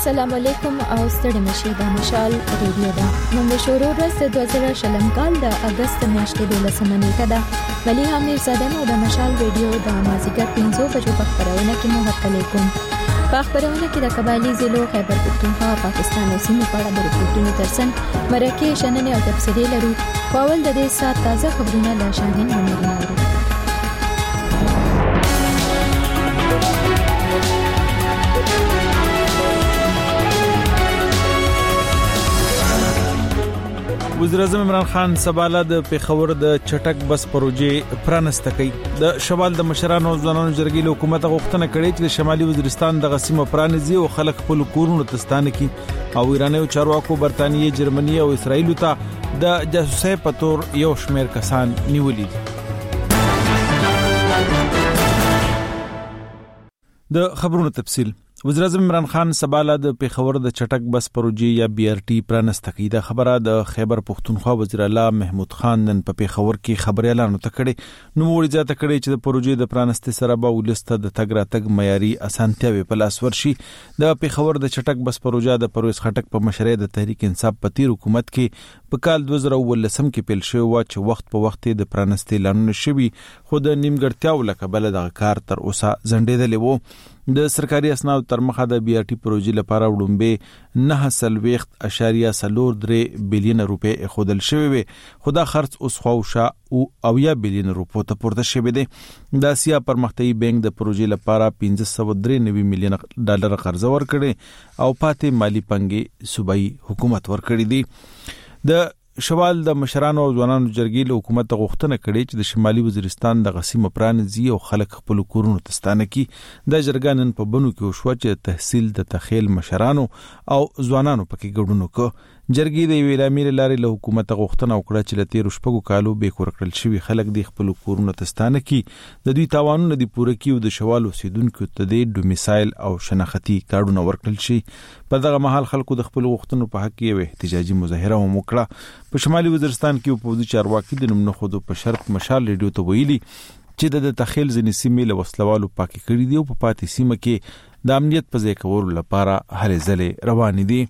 السلام علیکم او ستړي مشه د مشال ریډیو دا نن شروع ورځ د 2020 کال د اگست میاشتې د 12 نیټه ده ولی هم زده نو د مشال ریډیو د مازیګر 5 بجو په خبرونه کې مو هرکلی کوم په خبرونه کې د قبایلی ضلعو خیبر پختونخوا پاکستان او سیمې په اړه د رپورټونو ترڅنګ مرکه شننې او تفصیلي لرو په اول د دې سات تازه خبرونه له شاهین منوري وزیر اعظم عمران خان سباله د پیښور د چټک بس پروژې پرانسته کړي د شمال د مشرانو او ځوانانو جرګې له حکومت غوښتنه کړې چې د شمالي وزیرستان د غسیمه پرانیزي او خلک خپل کورونو ته ستانه کړي او ایرانیو چارواکو برتانیې جرمني او اسرائیل ته د جاسوسۍ په تور یو شمېر کسان نیولي د خبرونو تفصیل وزیر اعظم عمران خان سباله د پیښور د چټک بس پروژې یا بي ار ټي پرانسته کړي د خبره د خیبر پختونخوا وزیر اعلی محمود خان نن په پیښور کې خبري اعلان وکړي نو وړي ځاته کړي چې د پروژې د پرانسته سره به ولسته د تګ راتګ معیاري اسانتیاوي په لاس ورشي د پیښور د چټک بس پروژه د پرویز خټک په مشرۍ د تحریک انصاف په تیر حکومت کې په کال 2019 کې پیل شوی و چې وخت په وخت د پرانسته اعلانونه شوي خو د نیمګړتیاو لکبل د کار تر اوسه ځنډېدلی وو د سرکاري اسناد تر مخه د بي ار ټي پروژې لپاره وړاندې 9.03 بلین روپے خودل شوی وي خدا خرڅ اوس خوښه او 10 بلین روپو ته پورته شوی دی د اسیا پرمختیايي بانک د پروژې لپاره 593 میلیون ډالر قرض ورکړي او پاتې مالی پنګي صوبایي حکومت ورکړي دي د شمال د مشرانو او ځوانانو جرګې له حکومت غوښتنه کړې چې د شمالي وزیرستان د غسیمه پرانیزي او خلک خپل کورونو ته ستانه کړي د جرګانن په بنو کې وشو چې تحصیل د تخیل مشرانو او ځوانانو پکې ګډون وکړي جرګې د ویلامیر لاري له حکومت غوښتنه وکړه چې لته رشپګو کالو به کور کړل شوی خلک د خپل کورونو ته ستانه کړي د دوی تاوانونه د پوره کیو د شوال اوسیدونکو ته د ډومیسایل او شناختی کارډونه ورکړل شي په دغه محل خلکو د خپل غوښتنو په حق کې احتجاجي مظاهره وکړه په شمالي وزیرستان کې په پوزي چارواکي د نوم خودو په شرط مشال ریډیو ته ویلي چې د تخیل ځنې سیمې له وسلوالو پاکي کړي دي او په پاتې سیمه کې د امنیت په ځای کولو لپاره هلې ځلې روان دي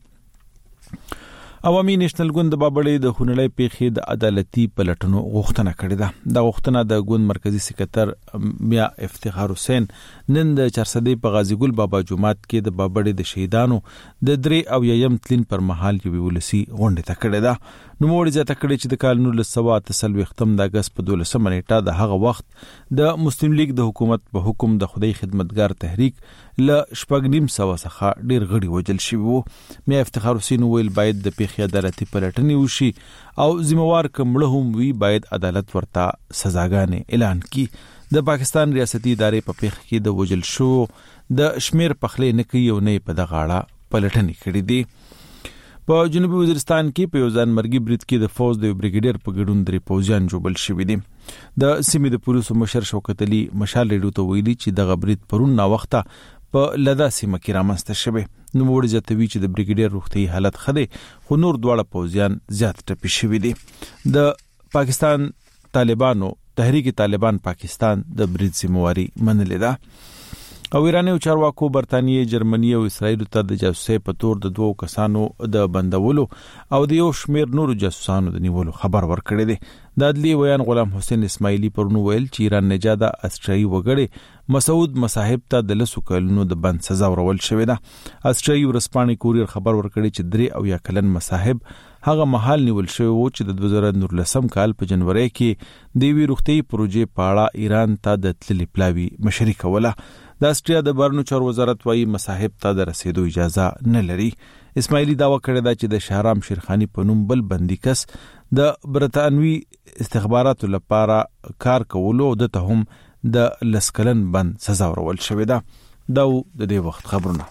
عوامي نېشنل ګوند د بابړې د خونړۍ پیښې د عدالتي پلټنو غوښتنه کړې ده د غوښتنه د ګوند مرکزی سکرټر میا افتخار حسین نن د 400 په غازی ګل بابا جمعات کې د بابړې د شهیدانو د 3 او یم تلین پر مهال یو ولسی غونډه تکړه ده نو موړي ځته کړي چې د کال 1930 ختم د اگست په 12 نیټه د هغه وخت د مسلم لیگ د حکومت په حکم د خدای خدمتګار تحریک ل شپږنیم سو څخه ډیر غړي وجل شوی وو میا افتخار حسین ویل باید د پیښې عدالتي پلټنې وشي او ذمہوار کمړه هم وی باید عدالت ورته سزاګانې اعلان کړي د پاکستان ریاستي ادارې په پیښه کې د وجل شو د شمیر پخلې نه کوي او نه په دغاړه پلټنې کړې دي په جنوبي وزیرستان کې په یوځان مرګي برید کې د فوج د بریګیډر په ګډون درې پوځیان جوړل شوی دي د سیمې د پولیسو مشر شوکت علي مشال ریډیو ته ویلي چې د غبرید پرون نا وخته په لدا سیمه کې رامنځته شوی نو وړي ځتوي چې د بریګیډر روغتي حالت خده خو نور دواړه پوځیان زیات ټپي شوی دي د پاکستان طالبانو تحریک طالبان پاکستان د برید ذمہواری منلې ده او ایرانیو چارواکو برتانیې جرمني او اسرائیل ته د جاسوسۍ په تور د 2 کسانو د بندولو او د یو شمیر نورو جاسوسانو د نیولو خبر ورکړی دی د عدلی ویان غلام حسین اسماعیلی پرونو ویل چې ایران نجاده استرالیا وګړي مسعود مصاحب ته د 10 کلونو د بند سزا ورول شوې ده استرالیا ورسپانې کوریر خبر ورکړی چې 3 او یا کلن مصاحب هغه محل نیول شوی وو چې د 2019 کال په جنوري کې د وی روغتي پروژې پاړه ایران ته د تللی پلاوی مشري کوله د استرالیا د بهرنیو چارو وزارت وايي مصاحب ته د رسیدو اجازه نه لري اسماعیلی داوا کړی دا چې د شهرام شیرخانی په نوم بل بندي کس د برتانوي استخباراتو لپاره کار کولو او د ته هم د لسکلن بند سزا ورول شوې ده دا د دې وخت خبرونه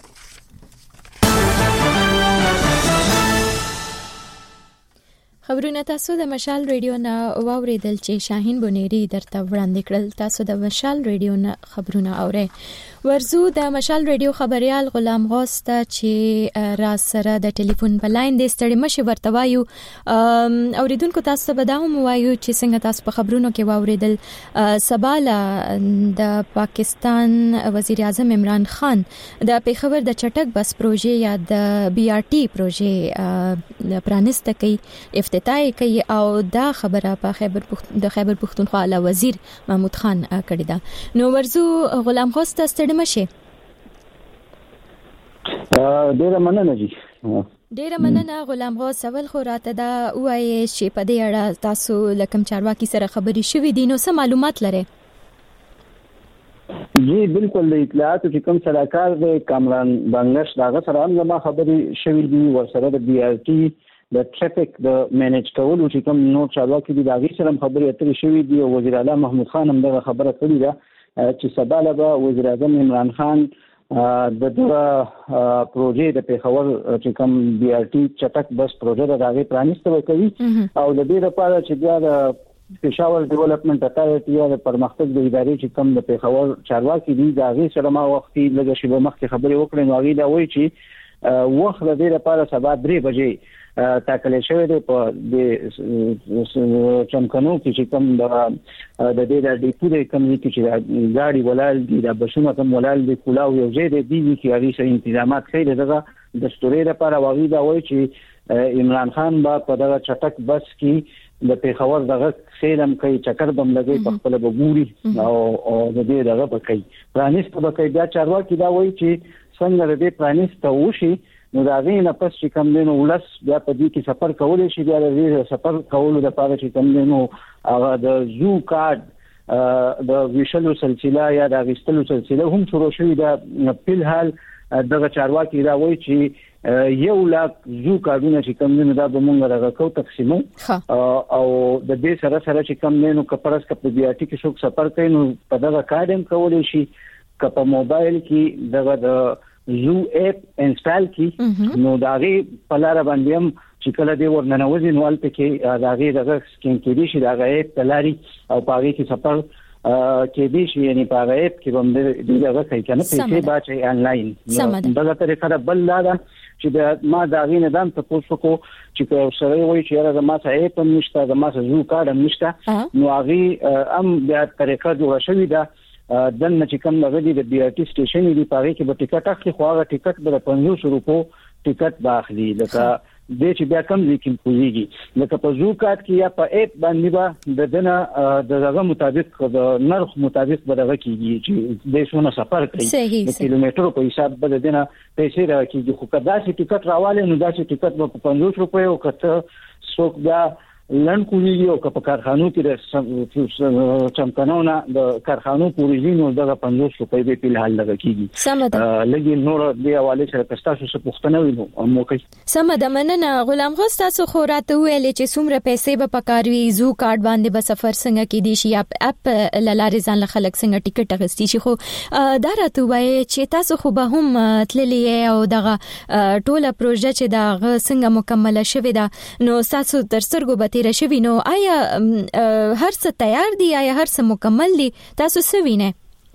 خبرونه تاسو د مشال ریډیو نه واوریدل چې شاهین بونيري درته وړاندې کړل. تاسو د مشال ریډیو نه خبرونه اورئ. ورزو د مشال ریډیو خبريال غلام غوث ته چې را سره د ټلیفون په لاین د ستړي مشي ورته وایو. اوریدونکو تاسو به دا هم وایو چې څنګه تاسو په خبرونو کې واوریدل سباله د پاکستان وزیر اعظم عمران خان د پیښور د چټک بس پروژې یا د BRT پروژې پرانسته کوي، افتتاح کوي او دا خبره په خیبر پختونخوا اعلی وزیر محمود خان کړی دا. نو ورزو غلام غوث ته ستړي مشه. ډیره مننه جی. ډیره مننه غلام غوث. اول خو راته دا وایي چې په دې اړه تاسو لکم چارواکي سره خبري شوې دي، نو څه معلومات لرئ؟ جی بالکل د اطلاعاتو چې کوم سلاکار د کامران بنگش داغه سره هم ما خبري شوې دي، ورسره د BRT د ټریفیک د مینیج کولو چې کوم نور چارواکي دي داغه سره خبري اترې شوې دي. او وزیر اعلی محمود خان هم دا خبره کړې ده چې سباله به وزیر اعظم عمران خان د دغه پروژې د پیښور چې کوم BRT چټک بس پروژه دغه پرانیسته وکړي او د دې لپاره چې بیا د پېښور ډیولپمنٹ اتارټي یا د پرمختګ د ادارې چې کوم د پیښور چارواکي دي دغه سره ما وختي لږه شی به مخکې خبري وکړې. نو هغه دا وایي چې وخت د دې لپاره سبا 3 بجې تاکل شوی دی په د چمکنو کې چې کوم د دې د ډیپو د کمیټې چې ګاډي ولال دي د بشونه کوم ولال دي کولاو یو ځای دی چې هغه سره تنظیمات کوي دغه د ستوري لپاره واغې دا وایي چې عمران خان با په دغه چټک بس کې د پیښور دغه سیلم کوي چکر بم لګي په خپل بګوري او د دې دغه بکې پرانیست بکې دا چارواکي دا وایي چې څنګه دې پرانیست وشي. نو دا غي نه پس چې کوم دینو ولس بیا په دې کې سفر کولای شي، بیا د دې سفر کولو لپاره چې کوم دینو هغه د زو کارت د ویشلو سلسله یا د غستلو سلسله هم شروع شوې ده. په الحال دغه چارواکي دا وایي چې 1 لاک زو کارونه چې کوم دینو دا به مونږ راغو تقسیمو او د دې سره چې کوم دینو کپرس کپ د BRT کې څوک سفر کوي نو په دغه کارم کولای شي کپ موبایل کې دغه د زو اپ انسټال کی نو داغه پلار باندې هم چې کله دی ورننوځي نو البته کې داغه دغه سکین کې دي چې داغه اپ تلاري او پاره کې سفر کې دي چې یعنی پاره اپ کې باندې دغه کوي کنه پیسې باچي انلاین دغه طریقه بل لا چې ما داغه نظام ته پوښتنه چې سره وایي چې راځه ما ته اپ نشته د ما زو کارت نشته نو هغه هم د طریقه جوړ شوې ده. دنه چې کوم لغدي د BRT سټیشن دی پاره کې به ټیکټ اخلي، خو هغه ټیکټ به 500 روپو ټیکټ باخلي لکه د چې بیا کم لیکن کویږي لکه په زو کارت کې یا په اپ باندې به د دنه دغه مطابق د نرخ مطابق به دغه کیږي چې د شونه سفر کوي د کیلومترو په حساب به د دنه پیسې راکېږي. خو کدا چې ټیکټ راواله نو دا چې ټیکټ په 500 روپے او کته څوک بیا لن کولیږي او په کارخانو کې د چمکنونه د کارخانو پروژینو دغه 500 روپے په الحال لګا کیږي. لګي نور دی حواله سره تاسو څه پوښتنه وینو موکي. سمه مننه غلام غوث. تاسو خو راته ویلې چې څومره پیسې به پکاروي زو کارت باندې به سفر څنګه کې دي شي اپ لارې ځان له خلک څنګه ټیکټ اخستي شي، خو دا راته وایي چې تاسو خو به هم تللې او دغه ټوله پروژه چې دا څنګه مکمله شوه ده نو تاسو تر سترګو تیر شوی نو آیا هر څه تیار دي، آیا هر څه مکمل دي، تاسو څه وینئ؟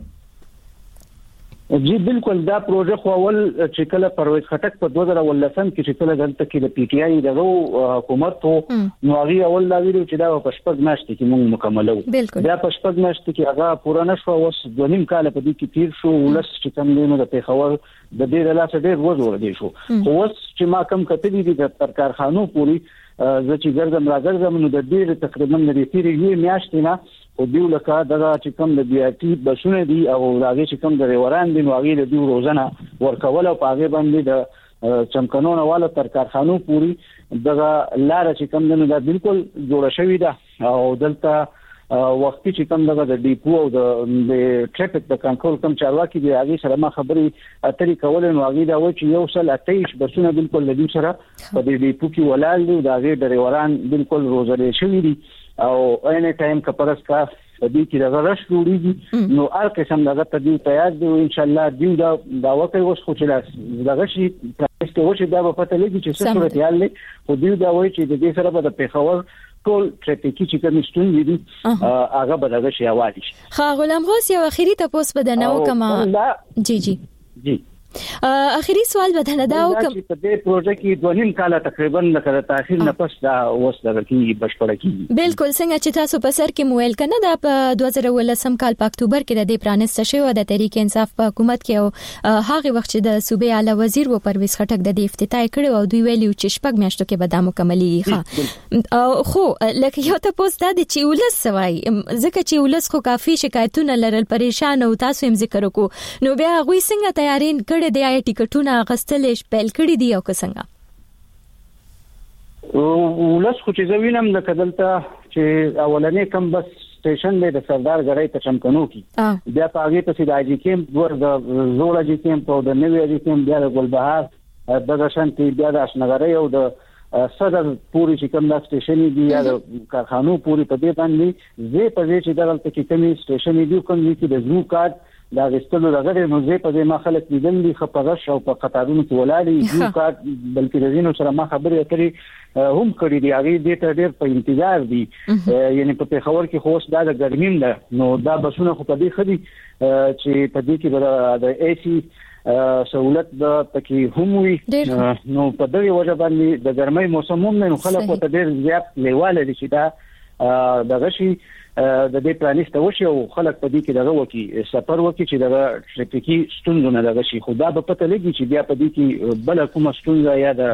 جی بالکل دا پروژه خو اول چې کله پرویز خټک په 2018 کې چې کله دلته کې د PTI دغه حکومت نو هغه اول دا ویلو چې دا په شپږ میاشتې کې موږ مکملو. دا په شپږ میاشتې کې هغه پوره نشو، اوس 2.5 کال په دې کې تیر شو. ولس چې کوم دینو د پیښور د دې د لاسه ډېر وځور دی شو. خو اوس چې ما کم کتلې دي د کارخانو پوری زه چې ګرځم راځم نو د دې تقریبا د تیرې میاشتې نه او دیو لکه دغه چې کوم د BRT بسونه دي او هغه چې کوم د ریوران دي نو هغه د دیو روزانه ورکول او هغه باندې د چمکنونو والا تر کارخانو پوری دغه لار چې کوم نه دا بالکل جوړ شوی ده او دلته وختي چې کوم دغه د ډیپو او د ټریفیک د کنټرول کوم چارواکي دی هغه سره ما خبري اترې کول نو هغه دا و چې یو سل 28 بسونه بالکل لدی سره په دې ډیپو کې ولال دي دا غي د ریوران بالکل روزلې شوی دي او اینی ټایم کپرس کا په دې کې د رش جوړیږي نو هر قسم دغه تدې تیار دی ان شاء الله دیو دا وکړي اوس خو چې دغه شي پرسته و چې دا په پته لګي چې څه صورت حال دی خو دیو دا وایي چې د دې سره به د پیښور ټول ټریفیکي چې کوم ستونزې دي هغه به دغه شي حواله شي. خا غلام غوث یو اخیری تاسو په دنو کما جی اخیری سوال بدل دا او کوم په دې پروژه کې 2.5 کال تقریبا لکه تاخير نه پس دا وسره کې بشپړه کیږي. بالکل څنګه چې تاسو په سر کې مویل کنه دا په 2018 کال په اکتوبر کې د دې پرانست شوی د تحریک انصاف په حکومت کې او هغه وخت چې د صوبې اعلی وزیر و پرویز خټک د دې افتتاح کړو او دوی ویلي چې شپږ میاشتو کې به دا مکملېږي. خو لکه یو تاسو دا چې ولس سوای ځکه چې ولس خو کافي شکایتونه لرل پریشان او تاسو هم ذکر وکړو نو بیا غوي څنګه تیارین کړي د آی ټیکټونه غستلې پیل کړی دی او څنګه ولس خو چې زوینم د کدلته چې اولنې کم بس سټیشن د سردار غړې ته چمکنو کی بیا پاګې ته سیده اجي کېم د زوړ اجي کېم په د نوې اجي کېم بیا د ګلبهار د شانتي بیا د اشنغري او د صدر پوری چې کوم د سټیشن دی یا د کارخانو پوری په دې باندې زه په دې چې دغه کې کومي سټیشن دی کوم چې د زو کارت دا غستلو دغه نو زه په دې ما خلک لیدل دي خپرش او په قطارونو کې ولاړی زو کارت بلکې د زینو سره ما خبرې کړې هم کړې دی هغه دې ته ډېر په انتظار دي یعنی په پیښور کې خوښ دا د ګرمیم ده نو دا بسونه خو په دې خدي چې په دې کې د اي سي سہولت د پکې هم وي نو په دغه وجه باندې د ګرمۍ موسم هم نه خلک په ډېر زیات لیواله دي چې دا دغه شي د دې پلانسته وشي او خلک په دې کې دغه وکی سفر وکي چې دغه ټریفیکي ستونزونه دغه شي خو دا په پته لګي چې بیا په دې کې بل کومه ستونزه یا د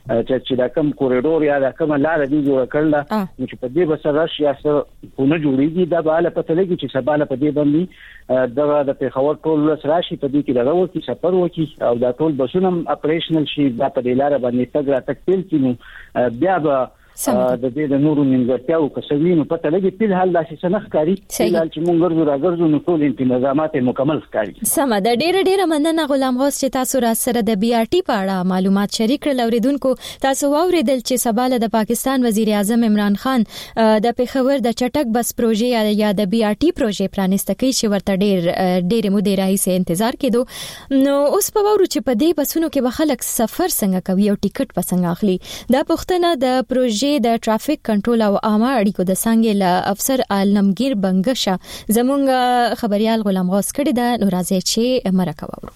چې دا کوم کوریډور یا دا کومه لار دی جوړ کړل چې په دې بسره یا څه پونه جوړیږي دا به له پته لګي چې سبا له په دې باندې دغه د پیښور ټول راشي په دې کې دغه وکی سفر وکي او دا ټول بسونه اپریشنل شي دا په دې لار باندې تګ را تکتل کینو بیا به د دې د نورو منځتیاو کسوینو پته لګي په حال داسې سنخ کاری چې مونږ ګرځو راګرځو نو ټول انتظامات مکمل کاری سم د ډېر مننه غلام غوث چې تاسو را سره د بي ار ټي په اړه معلومات شریک کړل اوریدونکو تاسو واوریدل چې سباله د پاکستان وزیر اعظم عمران خان د پیښور د چټک بس پروژې یا د بي ار ټي پروژې پرانست کوي چې ورته ډېر مودې راهیسې انتظار کېدو نو اوس په وورو چې په دې بسونو کې به خلک سفر څنګه کوي او ټیکټ په څنګه اخلي دا پوښتنه د پروژې د ټرافیک کنټرول او عامه اړیکو د څنګه له افسر عالمگیر بنگشا زمونږ خبريال غلام غوث کړي دا نو راځي چې مرکه وورو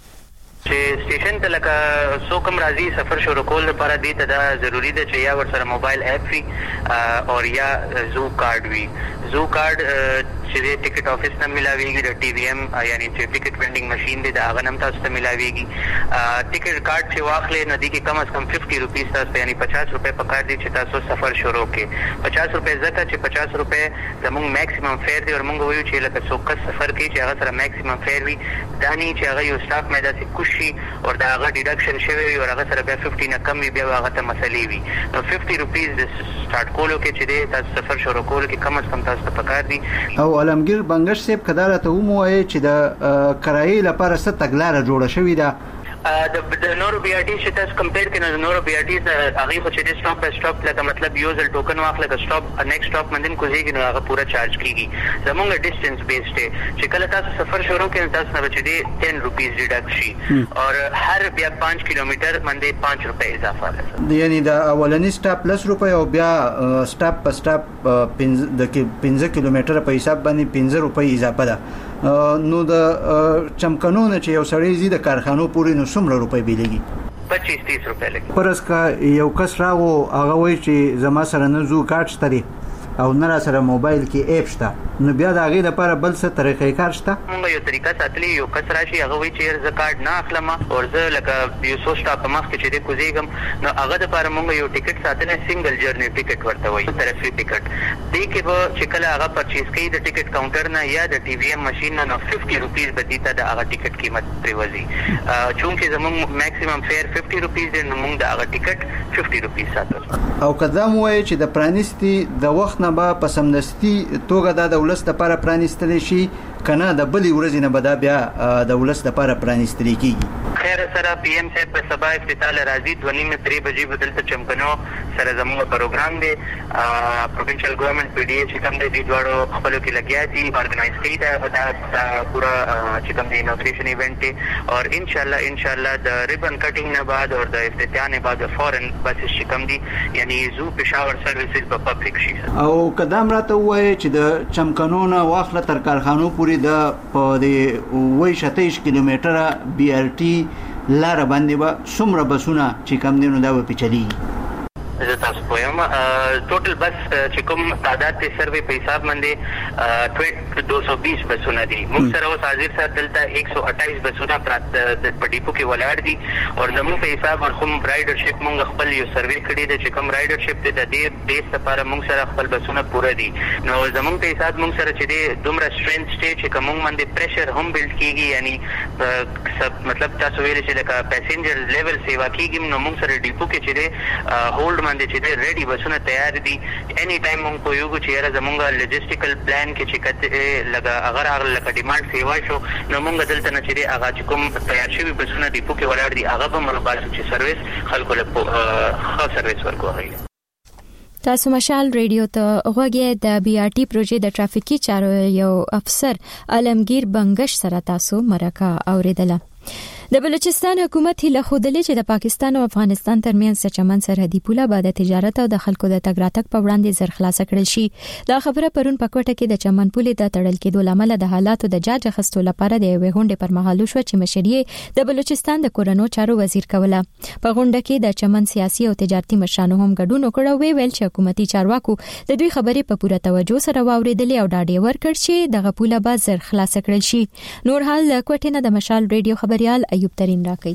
چې سټیشن ته لکه سو کم راځي سفر شروع کول لپاره دې ته دا ضروری ده چې یا ورسره موبایل اپ وي او یا زو کارت وي زو کارت چې د ټیکټ افیس نه ملاويږي د ټي وي ام یعنی چې ټیکټ وینډینګ ماشين دی دا هغه نم تاسو ته ملاويږي ټیکټ کارت چې واخلې نو دي کې کم از کم 50 روپیس تاسو یعنی 50 روپے پکار دي چې تاسو سفر شروع کړئ 50 روپے زکه چې 50 روپے زموږ میکسیمم فیر دی او موږ وایو چې لکه څو کس سفر کوي چې هغه سره میکسیمم فیر وي دانی چې هغه یو سٹاف مې داسې کوشي او دا هغه ډیډکشن شوی وي او هغه سره بیا 50 نه کم وي بیا هغه ته مسلې وي نو 50 روپیس د سٹارټ کولو کې چې تاسو سفر شروع کول کې کم از کم تاسو ته پکار دي او علمگیر بنگش سیب کداله ته وموي چې د کرایي لپاره ست تګلاره جوړه شوې ده د نورو بي ار ټي چې تاسو کمپیر کړئ نو نورو بي ار ټي هغه خو چې سټاپ په سټاپ لکه مطلب یوزل ټوکن واخلې د سټاپ نیکسټ سټاپ باندې کوزيږي نو هغه پورا چارج کیږي زموږ ډیسټنس بیسډ دی چې کله تاسو سفر شروع کړئ تاسو نه بچی 10 روپیس ډیډکټ شي او هر بیا 5 کیلومتر باندې 5 روپے اضافه ده یعنی دا اولنی سټاپ لس روپے او بیا سټاپ په سټاپ 15 کیلومتر په حساب باندې 15 روپے اضافه ده نو د چمکنونه چې یو سړی زی د کارخانو پورې نو څومره روپۍ بیلېږي 25-30 روپے لګي پرس کا یو کس راغو هغه وای چې زما سره نه زو کارت شته او نه را سره موبایل کې اپ شته نو بیا د هغه لپاره بل څه طریقې کار شته موږ یو طریقه ساتلی یو کس راشي هغه وی چې ز کارت نه اخلم او زه لکه یو سو سټاپ مخ کې چې د کوزیګم نو هغه لپاره موږ یو ټیکټ ساتنه سنگل جرنی ټیکټ ورته وایي طرفي ټیکټ دې کې به چې کله هغه پرچیز کوي د ټیکټ کاونټر نه یا د ټي وي ام ماشين نه 50 روپیس به دیته د هغه ټیکټ قیمت پریوزي چونکه زموږ میکسیمم فیر 50 روپیس دی نو موږ د هغه ټیکټ 50 روپیس ساتو او قدم وای چې د پرانیستي د وخت نه به په سمدستي توګه د ولست لپاره پرانیستل شي کنه د بلی ورځې نه بدا بیا د ولست لپاره پرانیستل کیږي خیر سره پی ایم صاحب په سبا افتتاح راځي 2:30 بجې بدل ته چمکنو سره زموږ پروګرام دی پرووینشل ګورنمنت پی ډی ای چې کوم دی دوړو خپل کې لګیا دي ارګنایز کړي دا پورا چې کوم دی انوګریشن ایونت دی اور ان شاء الله د ریبن کټینګ نه بعد اور د افتتاح نه بعد فورن بس چې کوم دی یعنی زو پېښور سرویسز په پبلک شي او قدم راته وایي چې د چمکنونو واخله تر کارخانو پورې د په دې 27 کیلومتره بي ار ټي لار باندې به څومره بسونه چې کم دي نو دا به چلی زه تاسو پوهیم ټوټل بس چې کوم تعداد ته سروې په حساب باندې 220 بسونه دي موږ سره اوس حاضر سره دلته 128 بسونه په ډیپو کې ولاړ دي او زموږ په حساب کوم رایډرشپ موږ خپل یو سروې کړی دی چې کوم رایډرشپ د دې بیس لپاره موږ سره خپل بسونه پوره دي نو زموږ په حساب موږ سره چې دی دومره سترنث دی چې کوم باندې پریشر هم بلډ کیږي یعنی مطلب تاسو ویل چې لکه پاسنجر لیول سیوا کیږي نو موږ سره ډیپو کې چې دی هولډ باندې چې دی ریډي بسونه تیار دي اني ټایم موږ کویو چې یاره زمونږ لوجستیکل پلان کې چې کته لګا اگر هغه لکه ډیماند سیوا شو نو موږ دلته نه چې دی هغه چې کوم تیار شوی بسونه ډیپو کې ولاړ دي هغه به موږ باسو چې سرویس خلکو له خاص سرویس ورکوي تاسو مشال ریډیو ته غوږی د بي ار ټي پروژې د ټرافیکي چارو یو افسر علمگیر بنگش سره تاسو مرکه اوریدله د بلوچستان حکومت هله خودلې چې د پاکستان او افغانستان ترمنځ چمن سرحدي پوله بعد تجارت او د خلکو د تګ راتګ په وړاندې زر خلاص کړل شي دا خبره پرون په کوټه کې د چمن پولې د تړل کېدو لامل د حالاتو د جاج اخستو لپاره د یوې غونډې پر مهال شو چې مشري د بلوچستان د کورونو چارو وزیر کوله په غونډه کې د چمن سیاسي او تجارتي مشرانو هم ګډون وکړ ویل چې حکومتي چارواکو د دوی خبرې په پوره توجه سره واوریدلې او ډاډ ورکړ چې دغه پوله به زر خلاص کړل شي نور حال کوټه نه د مشال ریډیو خبريال ایوب ترين راکړي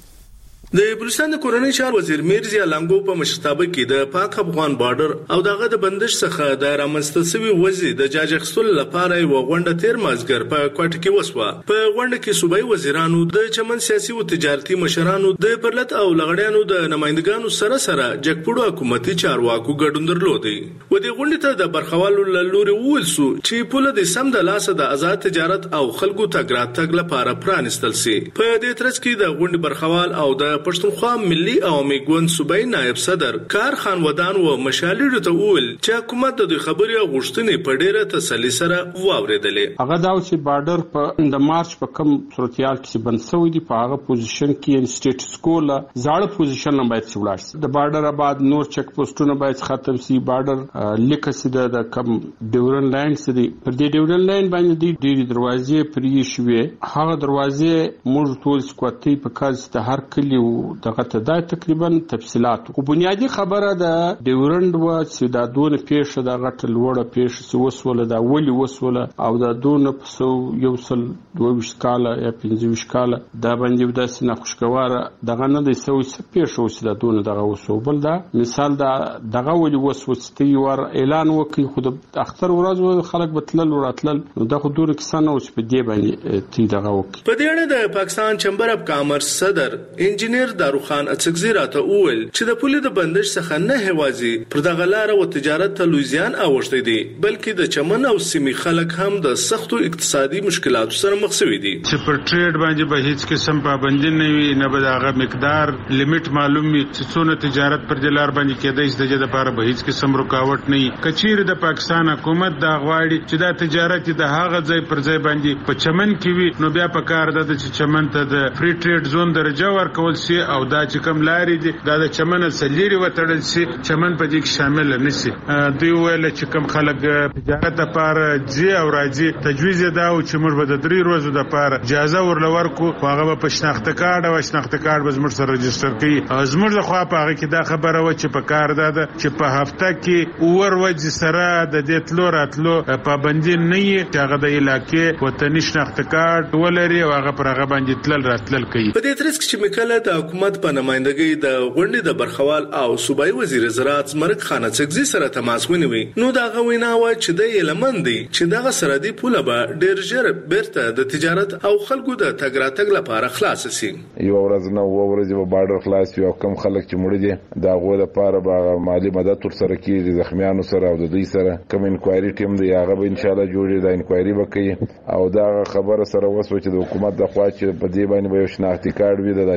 د بلوچستان د کورنۍ چارو وزیر میرزا لنګو په مشرتابه کې د پاک افغان بارډر او دغه د بندش څخه د رامنځته شوی وضعیت د جاج اخیستلو لپاره یو غونډه تیر مازګر په کوټه کې وسوه په غونډه کې صوبایي وزیرانو د چمن سیاسي او تجارتي مشرانو د پرلط او لغړیانو د نمائندګانو سره جګپړو حکومتي چارواکو ګډون درلودي و دې غونډې ته د برخوالو لوري وولسو چې پوله د سم د لاسه د آزاد تجارت او خلکو تګ راتګ لپاره پرانستل سي په دې ترڅ کې د غونډې برخوال او د پښتونخوا ملي عوامي ګوند صوبایي نائب صدر کار خان ودان و مشالې ته وویل چې حکومت د خبري غوښتنې په ډیره تسلی سره واوریدلې هغه دا چې بارډر په د مارچ په کم صورتيال کې بند شوی دی په هغه پوزیشن کې سټیټس کو لا زاړه پوزیشن نه باید سولاش د بارډر آباد نور چک پوسټونه باید ختم شي بارډر لیکسي د کم ډیورن لاین سي پر دې ډیورن لاین باندې ډېری دروازې پرې شوې هغه دروازې موږ ټول سکواتي په کاز د هر کلی دغه ته دا تقریبا تفصيلات او بنیادی خبره ده ډیورند و چې دا دونه پیښه د غټ لوړه پیښه وسوله دا ولي وسوله او دا دونه په یو سل 22 کاله یا 25 کاله دا باندې د سینه خوشګواره دغه نه د سوي پیښه وسله دونه دغه وسوبل دا مثال دا دغه ولي وسوستي ور اعلان وکي خود اختر ورځ خلک بتلل وراتلل دغه دونه کسانه اوس په دی باندې تی دغه وکي په دې اړه د پاکستان چمبر اف کامرس صدر انجینیر داروخان اڅکزی راته وویل چې د پولې د بندش څخه نه هوازي پر دغه لار او تجارت ته لویزیان اوښتې دي بلکې د چمن او سیمې خلک هم د سختو اقتصادي مشکلاتو سره مخ شوي دي چې پر ټریډ باندې به هیڅ قسم پابندي نه وي نه به هغه مقدار لیمټ معلوم وي چې څونه تجارت پر دلار باندې کېدای شي د لپاره به هیڅ قسم رکاوټ نه وي کچیر د پاکستان حکومت دا غواړي چې دا تجارت د هغه ځای پر ځای باندې په چمن کې وي نو بیا په کار ده چې چمن ته د فری ټریډ زون درجه ورکول شي او دا چې کوم لاري دي دا د چمن سلیری وتړل شي چمن په دې کې شامل نشي دوی ویل چې کوم خلک تجارت لپاره جی او راځي تجویز دا او چې موږ به د 3 ورځې لپاره اجازه ورلور کو هغه په شناخته کارت او شناخته کارت به موږ سره ريجستره کړي زموږ د خوا په هغه کې دا خبره و چې په کار ده چې په هفته کې اور وځي سره د دې تلو راتلو پابندي نه وي چې هغه د علاقې وطني شناخته کارت ولري او هغه پر هغه باندې تلل راتلل کوي په دې ترڅ کې چې مکله د حکومت په نمائندګۍ د غونډې د برخوال او صوبایي وزیر زراعت مرګ خان اڅکزی سره تماس ونیوي نو دا غوینا و چې د یلمن دی چې دغه سرحدي پوله به ډیر ژر بیرته د تجارت او خلکو د تګ راتګ لپاره خلاص شي یو ورځ نه و ورځ په بارډر خلاص یو کم خلک چې مړ دي دا غو لپاره به مالی مدد تر سره کیږي زخمیانو سره او د دوی سره کوم انکوایري ټیم دی هغه به ان شاء الله جوړي دا انکوایري وکړي او دا خبره سره وسو چې د حکومت د خوا چې په دې باندې یو شناختی کارت وي د چمن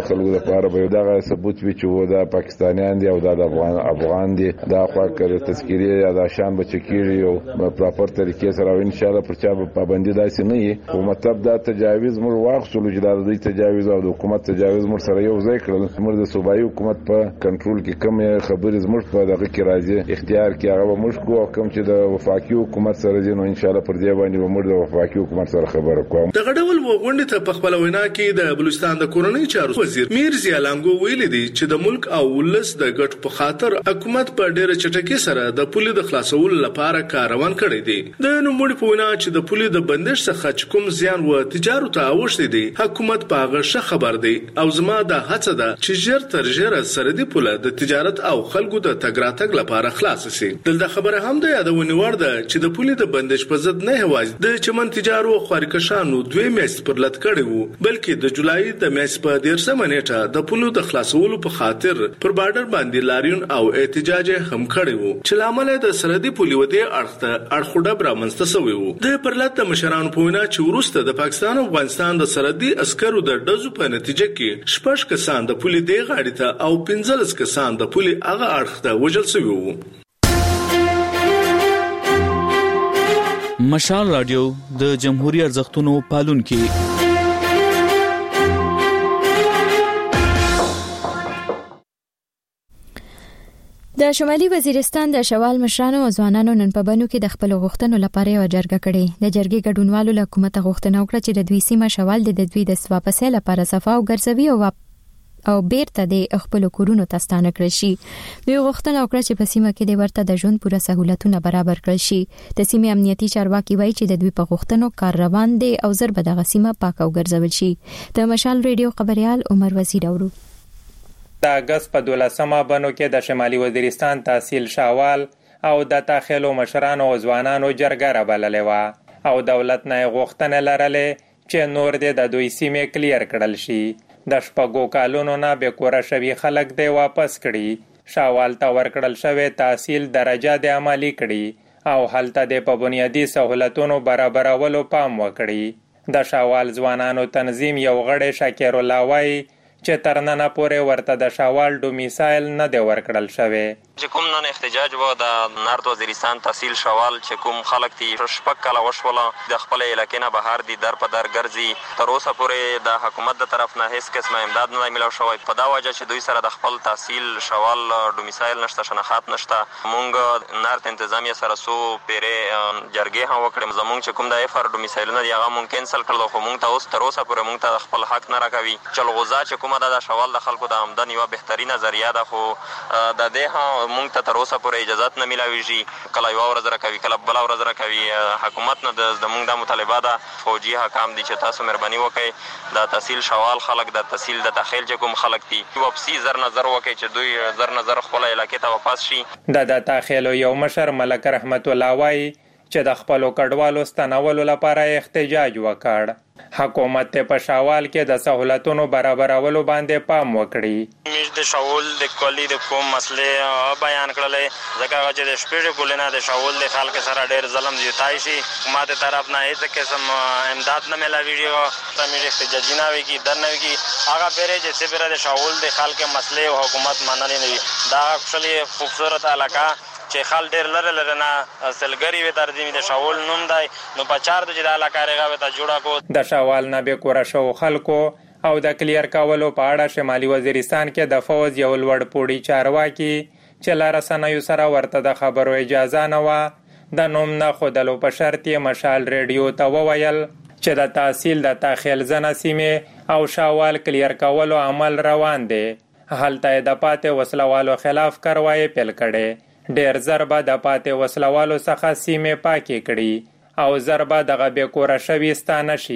ټول خلکو لپاره به دغه ثبوت وي چې دا پاکستانیان دي او دا افغان دي دا خو کړه تذکيري یا دا شان بچکیږي او پراپر طریقې سره ان شاء الله پر چا پابندي داسې نه وي او مطلب دا تجاوز موږ واخلو چې دا د تجاوز او د حکومت تجاوز موږ سره یو ځای کړل موږ د صوبایي حکومت په کنټرول کې کوم خبرې زموږ په دغه کې راځي اختیار کې هغه موږ کو او کوم چې د وفاقي حکومت سره دي نو ان شاء الله پر دې باندې موږ د وفاقي حکومت سره خبره کوو. د غډول وغونډې ته په خپل وینا کې د بلوچستان د کورنۍ چارو وزیر میر ضیا لانګو ویلي دي چې د ملک او ولس د ګټ په خاطر حکومت په ډېر چټکۍ سره د پولې د خلاصولو لپاره کار روان کړی دی. د نوموړي په وینا چې د پولې د بندش څخه کوم زیان و تجارت ته اوښتي دي حکومت په هغه ښه خبر دی او زما د هڅه ده چې ژر تر ژره سرحدي پوله د تجارت او خلکو د تګ راتګ لپاره خلاص شي. دلته خبره هم ده یادونه وړ ده چې د پولې د بندش په ضد نه هواز د چمن تجارو خارکشانو 2 میاشتې پر لټ کړي وو بلکې د جولای د میاشتې په 13 نیټه د پولو د خلاصولو په خاطر پر بارډر باندې لاریون او احتجاج هم کړي وو چې لامل د سرحدي پولې ودې اړخوډه برامنسته شوی وو. د پرلط مشرانو په وینا چې وروسته د پاکستان او افغانستان د سرحدي عسکرو د ډزو په نتیجه کې 6 کسان د پولې دی غاړې ته او 15 کسان د پولې هغه اړخ ته وژل شوي وو. مشال رادیو د جمهوریت ارزښتونو پالونکي د شمالي وزیرستان د شوال مشرانو او ځوانانو نن په بنو کې د خپل غوښتنو لپاره یو جرګه کړې. د جرګې ګډونوالو له حکومت غوښتنه وکړه چې د دوی سیمه شوال د دوی د واپسې لپاره صفا او ګرځوي او بیرته د خپل کورونو ته ستانه کړی شي. دوی غوښتنه وکړه چې په سیمه کې د ورته د ژوند پوره سہولتونه برابر کړل شي. د سیمې امنیتي چارواکي وایي چې د دوی په غوښتنو کار روان دی او زر به دغه سیمه پاک او ګرځول شي. د مشال ریډیو خبريال عمر وزیر اورو. د اگست په 12مه بنو کې د شمالي وزیرستان تحصیل شاوال او د تاخیلو مشرانو او ځوانانو جرګه را بللې وه او دولت نه غوښتنه لرلې چې نور د دوی سیمې کلیر کړل شي. د شپږو کالونو نه به کوره شوي خلک دی واپس کړي. شاوال ته ورکړل شوی تحصیل درجه د عملی کړي او هلته د په بنیادی سہولتونو برابرولو پام وکړي. د شاوال ځوانانو تنظیم یو غړی شاکر الله وایي چې ترننه پورې ورته د شاوال ډومیسایل نه دی ورکړل شوی. چې کوم نن احتجاج و د نارت وزیرستان تحصیل شوال چې کوم خلک دي شپږ کاله وشوله د خپل علاقې نه بهر دي در په در ګرځي تر اوسه پورې د حکومت د طرف نه هیڅ قسمه امداد نه ملو شوی په دا وجه چې دوی سره د خپل تحصیل شوال ډومیسایل نشته شناخت نشته. مونږ نارت انتظامیه سره سو پیرې جرګې هم وکړم زمونږ چې کوم د افر ډومیسایلونه دی هغه مونږ کینسل کړل خو مونږ ته اوس تر اوسه پورې مونږ ته خپل حق نه راکوي. چلغوزا چې کومه د شوال د خلکو د آمدن یو بهترینه ذریعہ ده خو د دې مونږ ته تر اوسه پورې اجازه نه ملاويږي. کله یو ورځ راکوي کله بل ورځ راکوي. حکومت نه د مونږ د مطالبه ده فوجي حکام دي چې تاسو مهرباني وکړئ د تحصیل شوال خلک د تحصیل د تخیل چې کوم خلک دي واپسی زر نظر وکړي چې دوی زر نظر خپل علاقې ته واپس شي. د تخیل یو مشر ملک رحمت الله وایي چې د خپل کډوالو ستنولو لپاره احتجاج وکړ. حکومت ته په شاوال کې د سہولتونو برابرولو باندې پام وکړي. موږ د شاول د کلی د کوم مسلې بیان کړلې ځکه چې د شپږ کولینه د شاول د خلک سره ډېر ظلم زیاتای شي حکومت طرف نه هیڅ قسم امداد نه ملاویږي. تمې احتجاج نه وي کی در نه وي کی هغه پیره چې سپیره د شاول د خلک مسلې او حکومت منل نه وي. دا خپل خوبصورت علاقه چې خال ډېر لره نه سلګری وي ترجمه د شاول نوم دی نو په چار د جلا علاقه رغاوي ته جوړه کو. د شاوال نه به کور شو خلکو او د کلیر کولو په اړه شمالي وزیرستان کې د فوز یو لوړ پوړی چارواکي چې لار سنوي سره ورته د خبرو اجازه نه و د نوم نه خودلو په شرط مشال ریډیو ته وویل چې د تحصیل د تاخیل زنه سیمه او شاوال کلیر کولو عمل روان دی. هلته د پاتې وسلوالو خلاف کاروایی پیل کړي. ډیر ضربه د پاتې وسلوالو څخه سیمه پاکي کړي او ضربه دغه به کور شوي ستانه شي.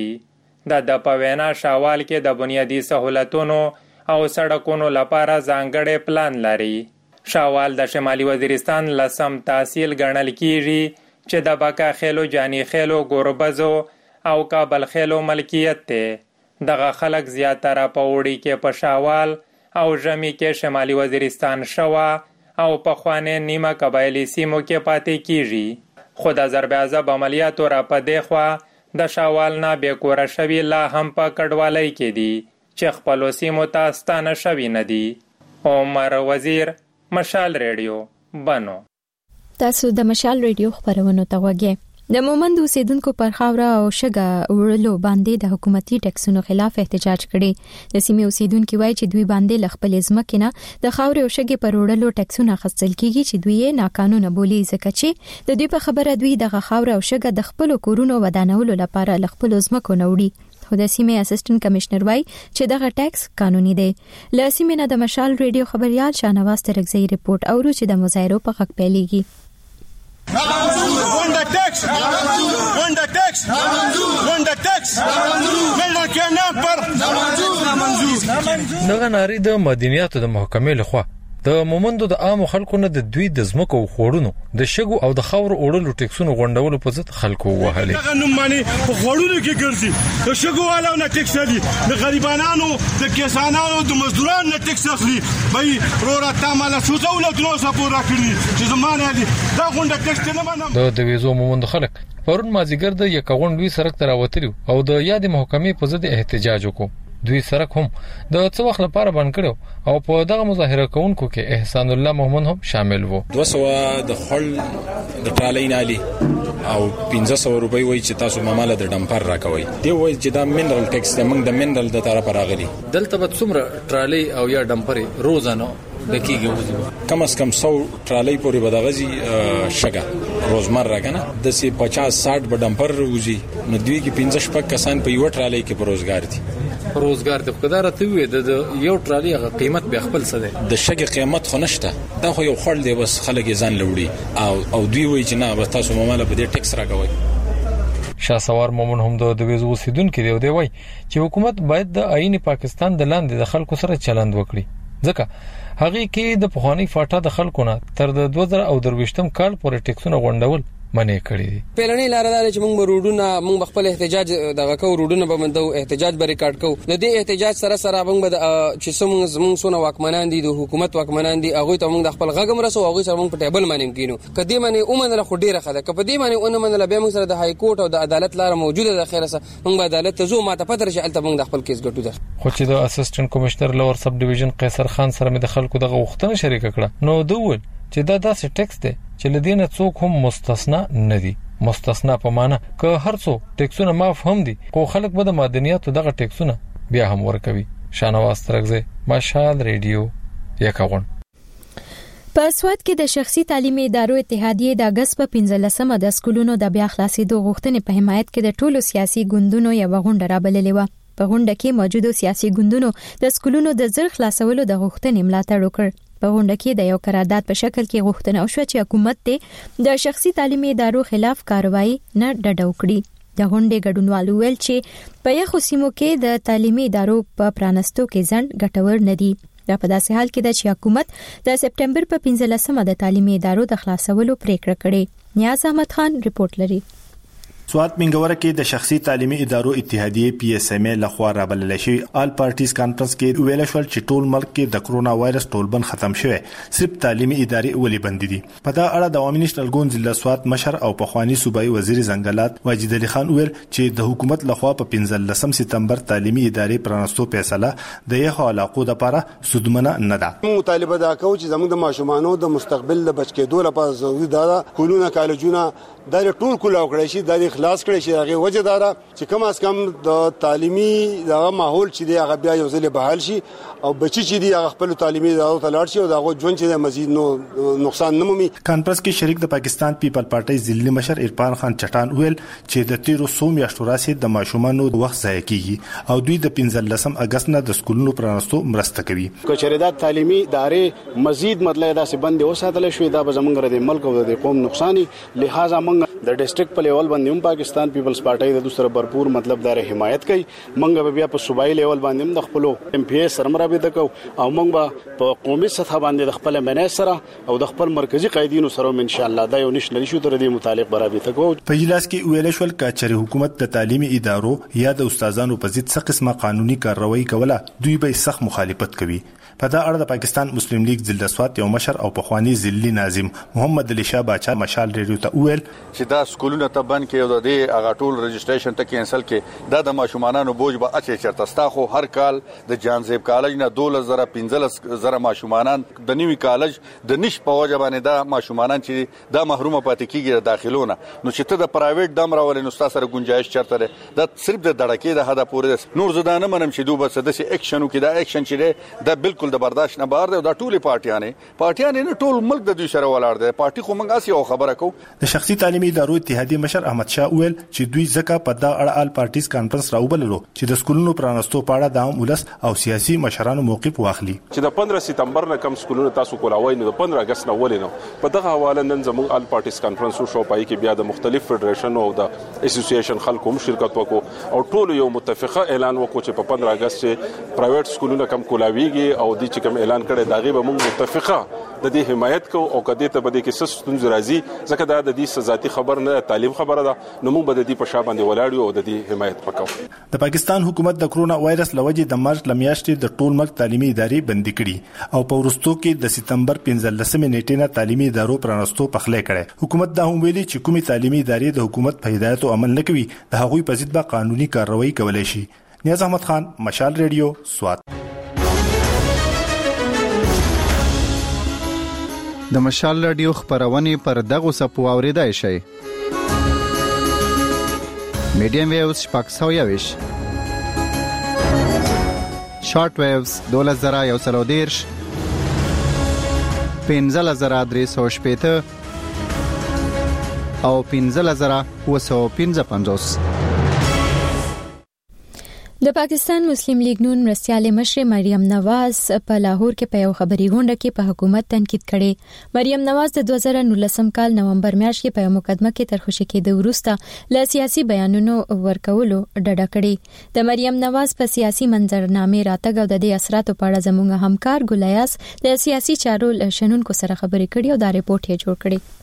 د پوینا شاوال کې د بنیادی سہولتونو او سړکونو لپاره ځانګړی پلان لري. شاوال د شمالي وزیرستان لسم تحصیل ګڼل کیږي چې د بکا خیلو جانی خیلو ګوربزو او کابل خیلو ملکیت ته. دغه خلک زیاتره په وړي کې په شاوال او ژمي کې شمالي وزیرستان شوا او په خوانه نیمه قبایلی سیمو کې پاتې کیږي. خو د ضرب عذاب عملیاتو را پدې خوا د شاوال نه به کور شوی لا هم په کډوالۍ کې دي چې خپل سیمو ته ستانه شوي نه دي. عمر وزیر، مشال ریډیو، بنو. تاسو د مشال ریډیو خبرونه ته وګورئ. د مومند اوسیدونکو پر خاوره او شګه وړلو باندې د حکومتي ټیکسونو خلاف احتجاج کړي. د سیمې اوسیدونکو وایي چې دوی باندې لخپل ځمکې نه د خاورې او شګې پر وړلو ټیکسونه اخیستل کیږي چې دوی یې ناقانونه بولي، ځکه چې د دوی په خبره دوی د خاورې او شګه د خپل کورونو ودانولو لپاره لخپل ځمکو نه وړي. خو د سیمې اسسټنټ کمشنر وایي چې دغه ټیکس قانوني دی. له سیمې نه د مشال ریډیو خبريال شاهنواز ترکزی ریپورت اورو چې د مظاهرو په حق پیلېږي. Wonder tax دغه ناری د مدنیاتو د محکمې لخوا د مومندو د عام خلکو نه د دوی د ځمکو او خوړونو د شګو او د خاور اوړلو ټیکسونو غونډولو په ضد خلکو وهلي. دغه نوم باندې په خوړونو کې ګرځي، د شګو والو نه ټیکس دي، د غریبانو د کسانانو د مزدورانو نه ټیکس اخلي. وای رورا تاماله شو دولت نو سپور راکړي چې زمانه دي دا غونډه ټیکس نه منم. د ویزو مومند خلک پرون مازیګر د یکغون دوی سرک تر وتلو او د یاد محکمې په ضد احتجاج وکړو. دوی سرک هم د څو وخت لپاره بند کړو او په دغه مظاهره کوونکو کې احسان الله محمد هم شامل وو. 200 د خل د ټالۍ نالي او 1500 روپۍ وای چې تاسو ماماله د ډمپر راکوي. دی وای چې دا منرال ټیکس د موږ د منرال د طرفه راغلي. دلته به څومره ټالۍ او یا ډمپر روزانه دکیږي وځي؟ کم از کم 100 ټالۍ پورې بدغزي شګه روزمره کنه د 50-60 به ډمپر وځي. نو دوی کې 15 کسان په یو ټالۍ کې په روزګار دي. روزګار د خدای ته وي د یو ټرالی قیمت به خپل څه دی؟ د شګې قیمت خو نشته، دا خو یو خړل دی بس خلک ځان لوړي او دوی وایي چې نه بس تاسو ماماله په دې ټیکس راکوي. شاسوار مومن هم د ویزو اوسیدونکو دی وایي چې حکومت باید د آئین پاکستان د لاندې د خلکو سره چلند وکړي، ځکه هغه کې د پخوانی فاټا د خلکو نه تر د 2023م کال پورې ټیکسونه غونډول منې کړی دي. پهلنۍ لار دا چې موږ روډونه موږ خپل احتجاج دغه کو روډونه به مندو احتجاج به ریکارډ کو. د دې احتجاج سره موږ چې موږ سونه واکمنان دي د حکومت واکمنان دي هغه ته موږ خپل غږم رسو هغه سره موږ په ټیبل باندې کینو. کدی باندې اومنه خو ډیره خده کپدی باندې اونمنه به موږ سره د های کورټ او د عدالت لار موجوده ده. خیره سره موږ عدالت ته زو ماته پتر شي الته موږ خپل کیس ګټو ده. خو چې د اسسټنټ کمشنر لور سب ډیویژن قیصر خان سره مې د خلکو دغه وختونه شریک کړه نو دوی چې دا داسې ټیکس دی چې لدینه څوک هم مستثنا نه دي. مستثنا په معنا که هر څو ټیکسونه معاف هم دي خو خلک به د مدنیاتو دغه ټیکسونه بیا هم ورکوي. شاهنواز ترکزی، مشال ریډیو، یکغون. په سواد کې د شخصي تعلیمي ادارو اتحادیه د اگست په 15مه د سکولونو د بیا خلاصېدو غوښتنې په حمایت کې د ټولو سیاسي ګوندونو یو غونډه رابللې و. په غونډه کې موجودو سیاسي ګوندونو د سکولونو د زر خلاصولو د غوښتنې ملاتړ وکړ. په غونډه کې د یو قرارداد په شکل کې غوښتنه وشوه چې حکومت ته د شخصي تعلیمي ادارو خلاف کاروایی نه ډډه وکړي. د غونډې ګډونوالو ویل چې په یخو سیمو کې د تعلیمي ادارو په پرانستو کې ځند ګټور نه دي. دا په داسې حال کې ده چې حکومت د سپټمبر په 15مه د تعلیمي ادارو د خلاصولو پریکړه کړې. نیاز احمد خان رپورت لري. سواد منګوره کې د شخصي تعلیمي ادارو اتحادیه پی اس ام ای لخوا رابلل شوی آل پارټیز کانفرنس کې ویل شو چې ټول ملک کې د کرونا وایرس ټولبند ختم شوی، صرف تعلیمي ادارې ولې بند دي. په دا اړه د عوامي نېشنل ګوند ضلع سواد مشر او پخوانی صوبایي وزیر زنګلات واجد علي خان ویل چې د حکومت لخوا په 15 سپتمبر تعلیمي ادارې پرانستو فیصله د یو علاقو لپاره سودمنه نه ده. مطالبه دا کوي چې زموږ د ماشومانو د مستقبل د بچ کېدو لپاره ضروري ده کولونه کالجونه دا ټول کولاو کړی شي، دا خلاص کړی شي. هغه وجه دارا چې کم از کم د تعلیمي دغه ماحول چې دی هغه بیا یو ځل بحال شي او بچی چې دی هغه خپل تعلیمي ادارو ته لاړ شي او دغه ژوند چې مزید نو نقصان نه مومي. کانفرنس کې شریک د پاکستان پیپل پارټي ضلعي مشر عرفان خان چټان ویل چې د 1300 میاشتو راځي د ماشومانو وخت ضایع کیږي او دوی د 15 اگست نه د سکولونو پرانستو مرسته کوي. کوچریدات تعلیمي ادارې مزید مطلب دا سه بند وساتل شوې دا به زمونږ د ملک او د قوم نقصان لہذا موږ د ډیسټریکټ په لیول باندې هم پاکستان پیپلز پارټي د دوسر भरपूर مطلب دار حمایت کوي. موږ بیا په صوبایي لیول باندې هم د خپل ام پی ایس سره مرابطه کوو او موږ په قومي سطح باندې د خپل منځ سره او د خپل مرکزی قائدینو سره ان شاء الله دا یو نشنل شو تر دې متعلق مرابطه کوو. په اجلاس کې ویل شو چې حکومت د تعلیمي ادارو یا د استادانو په ضد څه قسمه قانوني کاروایی کوله دوی به سخت مخالفت کوي. په دا اړه د پاکستان مسلم لیگ ضلع سوات یو مشر او پخوانی ضلعي ناظم محمد علي شاه باچا مشال ریډیو ته وویل چې دا سکولونه ته بند کې او د دې هغه ټول رجسټریشن ته کینسل کې دا د ماشومانانو بوج به اچي چرته ستا خو هر کال د جانزیب کالج نه 2015 ماشومانان د نیوي کالج د نش په وجه باندې دا ماشومانان چې دا محروم پاتې کیږي داخلونه نو چې ته د پرایویټ دم راولې نو ستا سره گنجائش چرته ده دا صرف د دړکې د هدا پورې نور زدانه منم چې دوی بس د اکشنو کې دا اکشن چې دا بالکل د برداشت نه بهر دی دا ټول پارټیانه نه ټول ملک د دوی سره ولاړ دی پارټي خو موږ اسی او خبره کو د شخصي تعلیمي ادارو اتحادیه مشر احمد شاه ویل چې دوی ځکه په دا اړه آل پارټیز کانفرنس راوبللو چې د سکولونو پرانستو پاړه د عام ولس او سیاسي مشرانو موقف واخلي چې د 15 سپتمبر نه کم سکولونو تاسو کولاوي نو د 15 اگست نه ولې نو په دغه حواله نن زموږ آل پارټیز کانفرنس شو پای کې بیا د مختلف فدریشن او د اسوسییشن خلکو شرکت وکړو او ټول یو متفقه اعلان وکړو چې په 15 اگست چې پرایویټ سکولونه کم کولاویږي او د چې کم اعلان کړي دا غي به موږ متفقه د دې حمایت کو او کدی ته بده کې سستون راځي ځکه دا د دې سزاتي خبر نه تعلیم خبره ده نو موږ به د دې په شا باندې ولاړ یو او د دې حمایت وکړو د پاکستان حکومت د کرونا وایرس لوجې د مارچ لمیاشتې د ټول ملک تعلیمي ادارې بندي کړي او په ورستو کې د سپتمبر 15 نیټې نه تعلیمي ادارو پرانستو پخلې کړي حکومت دا هم ویلي چې کومي تعلیمي ادارې د حکومت په هدایت او عمل نه کوي د هغوی په ضد به قانوني کارروایي کولای شي نیاز احمد خان مشال ریډیو سوات د مشال رادیو خبرونه پر دغه سپو اوریدای شي میډیم ویوز شپږ شارټ ویوز 2110 15315 او 15955 د پاکستان مسلم لیگ نون مرستیال مشر مریم نواز په لاهور کې په یو خبري غونډه کې په حکومت تنقید کړي مریم نواز د 2019 کال نومبر میاشت کې په مقدمه کې ترخوشي کېده وروسته له سیاسي بیانونو ورکولو ډډه کړي د مریم نواز په سیاسي منظرنامې راتګ او د دې اثراتو په اړه زموږ همکار ګلیاس د سیاسي چارو شنونکو سره خبرې کړي او دا ریپورت یې جوړ کړي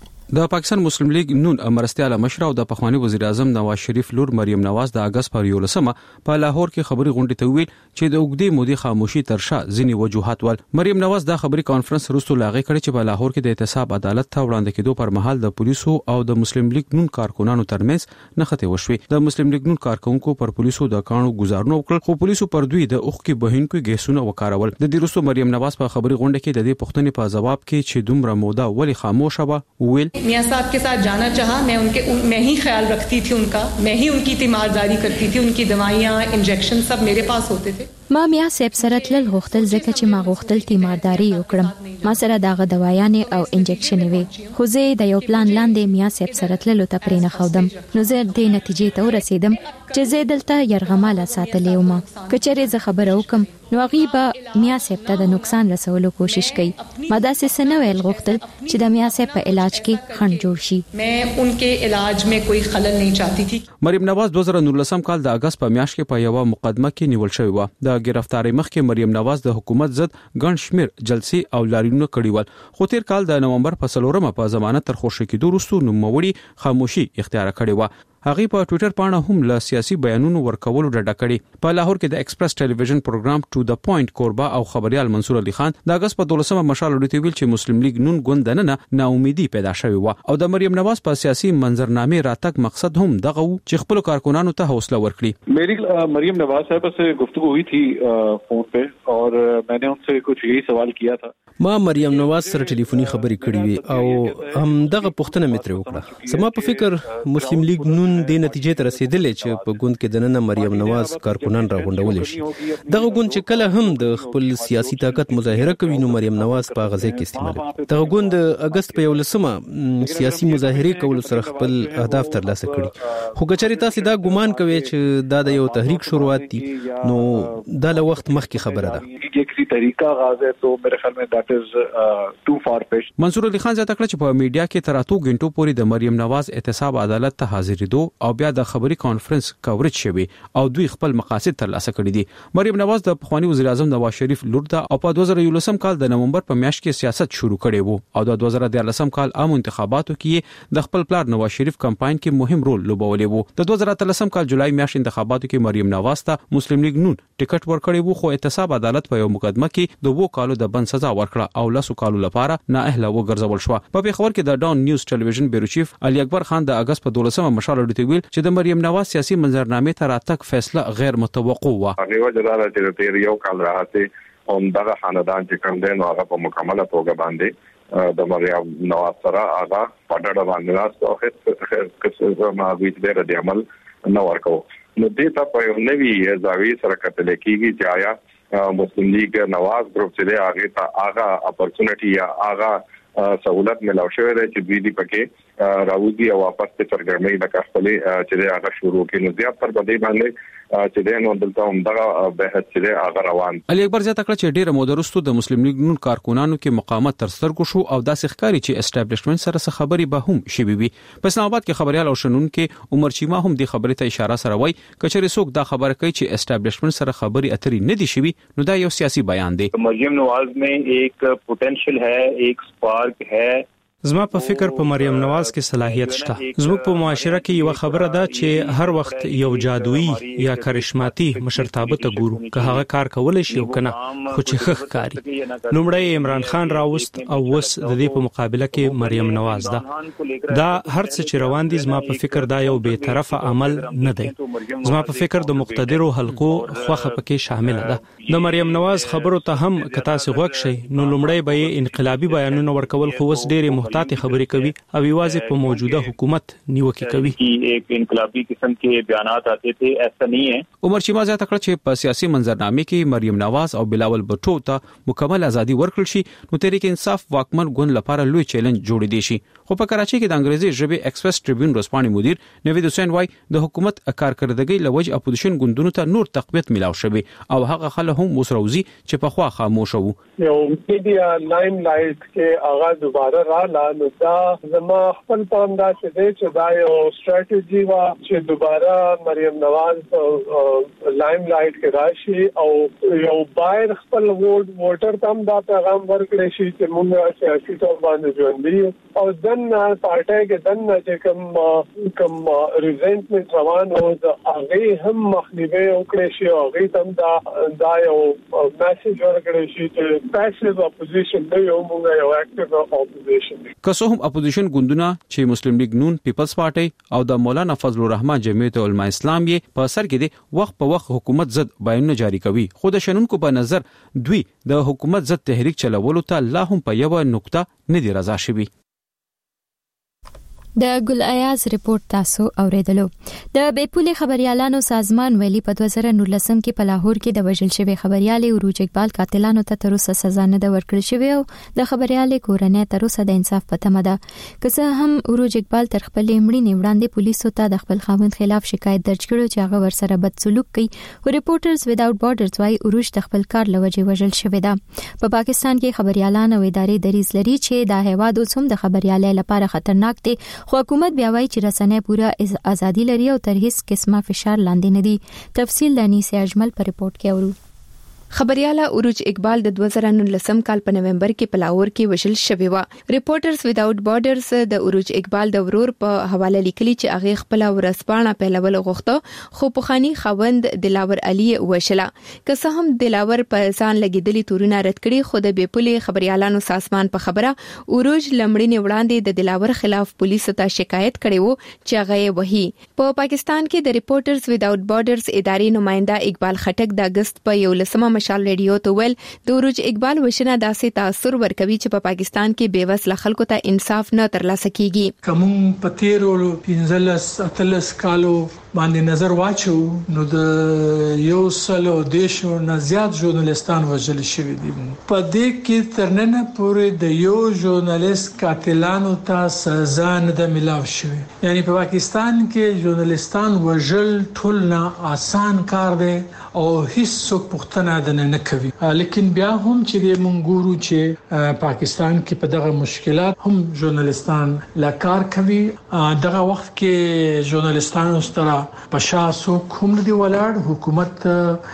د پاکستان مسلم لیگ نون مرستیال مشر او د پخوانی وزیر اعظم نواز شریف لور مریم نواز د اگست پر 11 په لاهور کې خبري غونډه ته ویل چې د اوګدې مودې خاموشي ترشا ځینی وجوهات ول مریم نواز د خبري کانفرنس وروسته لاغې کړي چې په لاهور کې د احتساب عدالت ته وړاندې کېدو پر مهال د پولیسو او د مسلم لیگ نون کارکونانو ترمنځ نښته وشوي د مسلم لیگ نون کارکونکو پر پولیسو د کانو گزارنو وکړ خو پولیسو پر دوی د اوخ کې بهینکو ګیسونه وکارول د دې وروسته مریم نواز په خبري غونډه کې د دې پوښتنې په جواب کې چې دومره موده ولی خاموشه و ویل میاں صاحب के साथ जाना चाहा मैं ही ख्याल रखती थी उनका मैं ही उनकी तीमारदारी करती थी उनकी दवाइयां इंजेक्शन सब मेरे पास होते थे ما میا سیب سره تل غوښتل ځکه چې ما غوښتل تیمارداري وکړم ما سره دغه دوايانې او انجکشن وي خو زه د یو پلان لاندې میا سیب سره تل ته پرې نه خودم نو زه د نتیجې ته ورسیدم چې زه دلته يرغماله ساتلې وم کچره زه خبره وکم نو غیبه میا سیب ته د نقصان رسولو کوشش کوي ما دا څه نه ویل غوښتل چې د میا سیب په علاج کې خنډ جوړ شي मैं उनके इलाज में कोई खलल नहीं चाहती थी مریم نواز 2019 کال د اگست په میاشت کې په یو مقدمه کې نیول شوی و د گرفتاری مخکې مریم نواز د حکومت ضد ګڼ شمیر جلسې او لاریونونه کړي ول خو تیر کال د نومبر په 4 په ضمانت تر خوشی کېدو وروسته نوموړي خاموشي اختیار کړې و هغه په ټوئیټر باندې هم له سیاسي بیانونو ورکولو ډډه کړې په لاهور کې د ایکسپریس ټلویزیون پروګرام ټو د پوینټ کوربا او خبريال منصور علي خان د اگست په 12 مشال وړي ویل چې مسلم لیگ نون ګوندنه نا امیدي پیدا شوی و او د مریم نواز په سیاسي منظرنامې راتګ مقصد هم دغه و چې خپل کارکونانو ته حوصله ورکړي मेरी मरियम नवाज साहब से गुफ्तगू हुई थी फोन पे और मैंने उनसे कुछ यही सवाल किया था ما مریم نواز سره ټلیفوني خبرې کړې وي او هم دغه پوښتنه مې ترې وکړه زما په فکر مسلم لیگ نون د نتیجې ته رسیدلې چې په ګوند کې دننه مریم نواز کارکونان راغونډول شي دغه ګوند چې کله هم د خپل سیاسي طاقت مظاهره کوي نو مریم نواز په غزه کې استعمال دغه ګوند اگست په 11 سیاسي مظاهره کول سره خپل اهداف ترلاسه کړي خو کچري تاسو دا ګومان کوي چې دا د یو تحریک شروعات دي نو دا له وخت مخکې خبره ده ये किसी तरीका आगाज है तो मेरे ख्याल में दैट इज टू फार-फेच्ड منصور علي خان زیاته کړ چې په میډیا کې تر 8 غنټو پورې د مریم نواز احتساب عدالت ته حاضرېدو او بیا د خبري کانفرنس کاورج شوی او دوی خپل مقاصد ترلاسه کړی دي مریم نواز د پخوانی وزیر اعظم نواز شریف لور ده او په 2019 کال د نومبر په میاشت کې سیاست شروع کړی وو او د 2013 کال عام انتخاباتو کې د خپل پلار نواز شریف کمپاین کې مهم رول لوبولی وو د 2013 کال جولای میاشت انتخاباتو کې مریم نواز ته مسلم لیگ نون ټیکټ ورکړی وو خو احتساب عدالت په یو مقدمه کې د 2 کالو د بند سزا ورکړه او 10 کالو لپاره نااهله وګرځول شو په پیښور کې د ډاون نیوز ټلویزیون بیرو چیف علي اکبر خان د اگست په 12 مشال اډیټ ویل چې د مریم نواز سیاسي منظرنامې ته راتګ فیصله غیر متوقع و هغه وجدار چې تیر یو کال راځي او دغه خاندان چې کوم دی نو هغه په مکمله توګه باندې د مریم نواز سره هغه پټړه باندې راځو هیڅ ما ویډ د عمل نو ورکو نو دې ته په یو نوې زاویه سره کتل کېږي چې آیا مسلم لیگ نواز ګروپ چې هغه ته هغه اپورچونټي یا هغه سہولت ملاو شوې ده چې دوی دې پکې راوځي او واپس ته سرګرمۍ د خپلې چې هغه شروع کړي نو زیات تر باندې باندې چې د نو دلته هم دا بحث چې هغه روان علي اکبر زیاته کړ چې ډیره مودرستو د مسلم لیگ نون کارکونانو کې مقاومت تر سترګو شو او داسې ښکاري چې اسټابلیشمنت سره خبري به هم شي وي په اسلام آباد کې خبريال او شنون کې عمر چیما هم د خبرې ته اشاره سره وای کچې څوک دا خبره کوي چې اسټابلیشمنت سره خبري اتري نه دي شوی نو دا یو سیاسي بیان دی مریم نواز में एक पोटेंशियल है एक स्पार्क है زما په فکر په مریم نواز کې صلاحیت شته زموږ په معاشره کې یو خبره ده چې هر وخت یو جادویي یا کرشماتي مشرتابه ته ګورو که هغه کار کولای شي او کنه خو چې خخ کاری لومړی عمران خان راوست او وس د دې په مقابله کې مریم نواز ده دا هر څه چې روان دي زما په فکر دا یو به طرفه عمل نه دی زما په فکر د مقتدرو حلقو خوخه پکې شامل ده د مریم نواز خبرو ته هم کتا سي غوښ شي نو لومړی به انقلابي بیانونه ورکول خو وس ډېر تاته خبرې کوي او یوازې په موجوده حکومت نیوکه کوي ایک انقلابی قسم کے بیانات آتے تھے ایسا نہیں ہے عمر چیما زیاته کړ چې په سیاسي منظرنامه کې مریم نواز او بلاول بټو ته مکمل ازادي ورکړل شي نو تحریک انصاف واکمن ګوند لپاره لوی چیلنج جوړ دی شي خو په کراچي کې د انګریزي ژبې ایکسپریس ټریبیون رسپاني مدیر نوید حسین وای د حکومت کارکردګۍ لوج اپوزیشن ګوندونو ته نور تقویت ملاو شوی او هغه خلک هم وسروزي چې په خوا خاموش وو یو میډیا لایم لایټ کې هغه دوباره را نو دا زما خپل پام دا چې دا یو ستراتیژي وا چې دوباره مریم نواز لایم لایټ کې راشي او یو بایر خپل ووټر تام دا پیغام ورکړي شي چې موږ سیاسي تور باندې ژوند دي او دن پارټي کې دن چې کوم ریزنټمنت روان او هغه هم مخنیوي وکړي شي او هغه تم دا یو میسج ورکړي شي چې پاسیو اپوزیشن دی او موږ یو اکټیو اپوزیشن که هم اپوزیشن ګوندونه چې مسلم لیگ نون پیپلز پارټي او د مولانا فضل الرحمن جمعیت علماء اسلام یې په سر کې دي وخت په وخت حکومت ضد بیانونه جاری کوي خو د شنونکو په نظر دوی د حکومت ضد تحریک چلولو ته لا هم په یو نقطه نه دی رضا شوی د ګل ایاز ریپورت تاسو اوریدلو د بیپولې خبريالانو سازمان ویلي په 2019 کې په لاهور کې د وژل شوی خبريال عروج اقبال قاتلانو ته تر اوسه سزا نه ده ورکړل شوی او د خبريال کورنۍ تر اوسه د انصاف په تمه ده که څه هم عروج اقبال تر خپل مړینې وړاندې پولیسو ته د خپل خاوند خلاف شکایت درج کړو چې هغه ورسره بد سلوک کوي او ریپورټرز وداوټ بارډرز وايي عروج د خپل کار لوجه وژل شوی ده په پاکستان کې خبريالان او ادارې دریز لري چې د هیواد اوسم د خبريالۍ لپاره خطرناک دي خو حکومت بیا وایي چې رسنۍ پوره ازادي لري او تر هیڅ قسمه فشار لاندې نه دي تفصیل د انیس اجمل په ریپورت کې اورو خبرياله عروج اقبال د 2019 کال په نومبر کې په لاهور کې وژل شوی و ریپورټرز وداوټ بارډرز د عروج اقبال د ورور په حواله لیکلي چې هغه خپل ورسپانه په لول غوښته خو پخانی خوند دلاور علي وشله که څه هم دلاور په ځان لګیدلي تورونه رد کړي خو د بیپولې خبريالانو سازمان په خبره عروج لمړینه وړاندې د دلاور خلاف پولیسو ته شکایت کړي وو چې هغه وਹੀ په پاکستان کې د ریپورټرز وداوټ بارډرز ادارې نمائنده اقبال خټک د اگست په 11 مشال ریډیو ته ویل د عروج اقبال وشنه داسې تاثیر ورکوي چې په پاکستان کې بیوسله خلکو ته انصاف نه ترلاسه کیږي کوم پتیرو 15 کالو باندې نظر واچو نو د یو سلو دیشو نه زیات ژورنالستان وژل شوی دي. په دې کې ترننه پورې د یو ژورنالیست قاتلانو ته سزا نه ده ملاو شوی. یعنی په پاکستان کې ژورنالستان وژل ټول نه آسان کار دی او هیڅ پښتنه ده نه کوي. لیکن بیا هم چې د منګورو چې پاکستان کې په دغه مشکلات هم ژورنالستان لا کار کوي. دغه وخت کې ژورنالستانو ستره پشاسو کوم دی ولاړ حکومت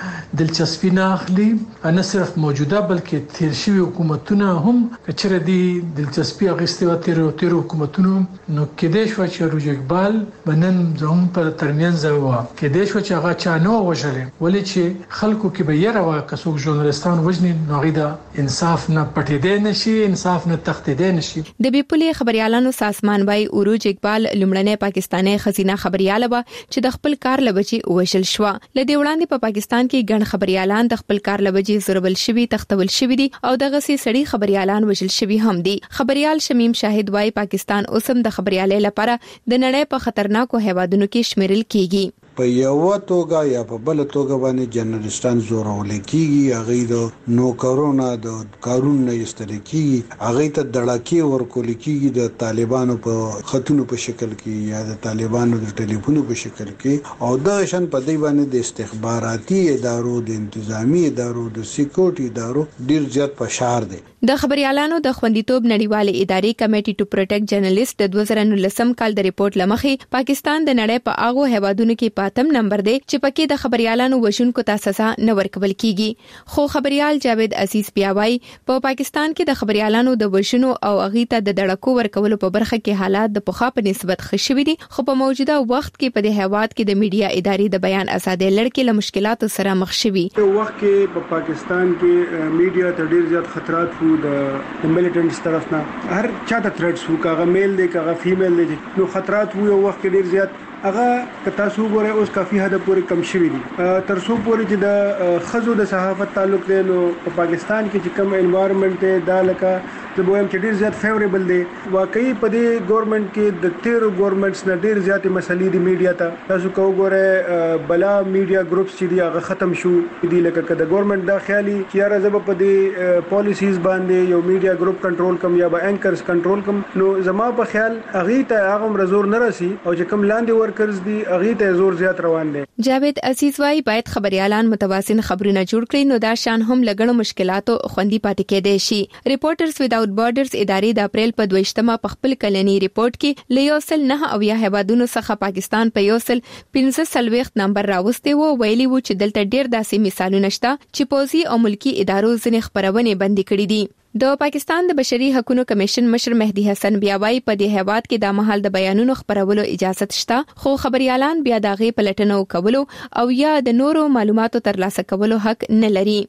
دلچسپي نه اخلي، نه صرف موجوده بلکې تیر شوی حکومتونه هم کچره دي دلچسپي اخیستي و تیر حکومتونو. نو کېدې شو چې روج اقبال بنن زموږ په ترمنځ و کېدې شو چې هغه چا نه وژلې ولې چې خلکو کې به یره وا کڅوګ ژورنالستان وژني نو غیدا انصاف نه پټېدې نشي، انصاف نه تختېدې نشي. د بیپولي خبريالانو ساسمان بای اوروج اقبال لمړنۍ پاکستاني خزینه خبرياله و چې د خپل کار لبچي وشل شو. لدې وړاندې په پاکستان کې ګڼ خبريالان د خپل کار لبچي زربل شوی تختول شوی دي او دغه سي سړي خبريالان وشل شوی هم دي. خبريال شمیم شاهد وای پاکستان اوسم د خبريالۍ لپاره د نړۍ په خطرناکو هیوادونو کې شمیرل کیږي. په یو توګه یا په بل توګه باندې جرنالستان زورول کیږي، هغه د نوکرونو د قانون نه استل کیږي، هغه ته دړاکي ورکول کیږي د طالبانو په خطونو په شکل کې یا د طالبانو د ټلیفونو په شکل کې، او د شان په دی باندې د استخباراتي ادارو د انتظامی ادارو د سکیورټي ادارو ډیر زیات فشار دی. د خبريالانو د خوندیتوب نړیوالې ادارې کمیټي ټو پروټیکټ جرنالست د 2019 کال د ریپورت لمخې پاکستان د نړۍ په هغه هیوادونو کې پاتم نمبر دی چې پکې د خبريالانو وژونکو ته سزا نه ورکول کیږي. خو خبريال جاوید عزیز پیاوای په پاکستان کې د خبريالانو د وژنو او اغي ته د دړکو ورکولو په برخه کې حالات د پخوا په نسبت ښه شوي دي، خو په موجوده وخت کې په دې هیواد کې د میډیا ادارې د بیان ازادۍ لړکې له مشکلاتو سره مخ شوي. په وخت کې په پاکستان کې میډیا ته ډیر زیات خطرات وو د ملیټنټس طرف نه، هر چاته تھریټس وو، کاغه میل دی کاغه فیمیل دی، نو خطرات وو. یو وخت کې ډیر زیات هغه که تاسو ګورئ اوس کافي حد پورې کم شوی دي. تر څو پورې چې د خزو د صحافت تعلق دی نو په پاکستان کې چې کم انوایرنمنت دی دا لکه زه به وایم چې ډیر زیات فیوریبل دی. واقعي په دې ګورنمنت کې د تیرو ګورنمنټس نه ډیر زیات مسلې دي میډیا ته. تاسو کو ګورئ بلا میډیا ګروپس چې دی هغه ختم شو دي، لکه که د ګورنمنت دا خیالي چې یاره زه په دې پالیسیز باندې یو میډیا ګروپ کنټرول کم یا به انکرز کنټرول کم، نو زما په خیال هغه ته هغه رزور نه راسي او چې کم لاندې ورکرز دي هغه ته زور زیات روان دي. جاوید عزیز وای باید خبريالان متوازن خبرونه جوړ کړي نو دا شان هم لګړو مشکلاتو خوندي پاتې کېدای شي. ریپورټرز وداوټ بارډرز ادارې د اپریل په 22مه په خپل کلنی ریپورت کې لیوسل نه او یا هیوادونو څخه پاکستان په یوسل 15 نمبر راوستي وو. ویلي وو چې دلته ډیر داسې مثالونه شته چې پوزي او ملکی ادارو ځنې خبرونه بندي کړې دي. د پاکستان د بشري حقوقو کمیشن مشر مهدی حسن بیاوای په دې هیواد کې د محل د بیانونو خبرولو اجازه شته، خو خبريالان بیا دغه پلټنو کولو او یا د نورو معلوماتو ترلاسه کولو حق نه لري.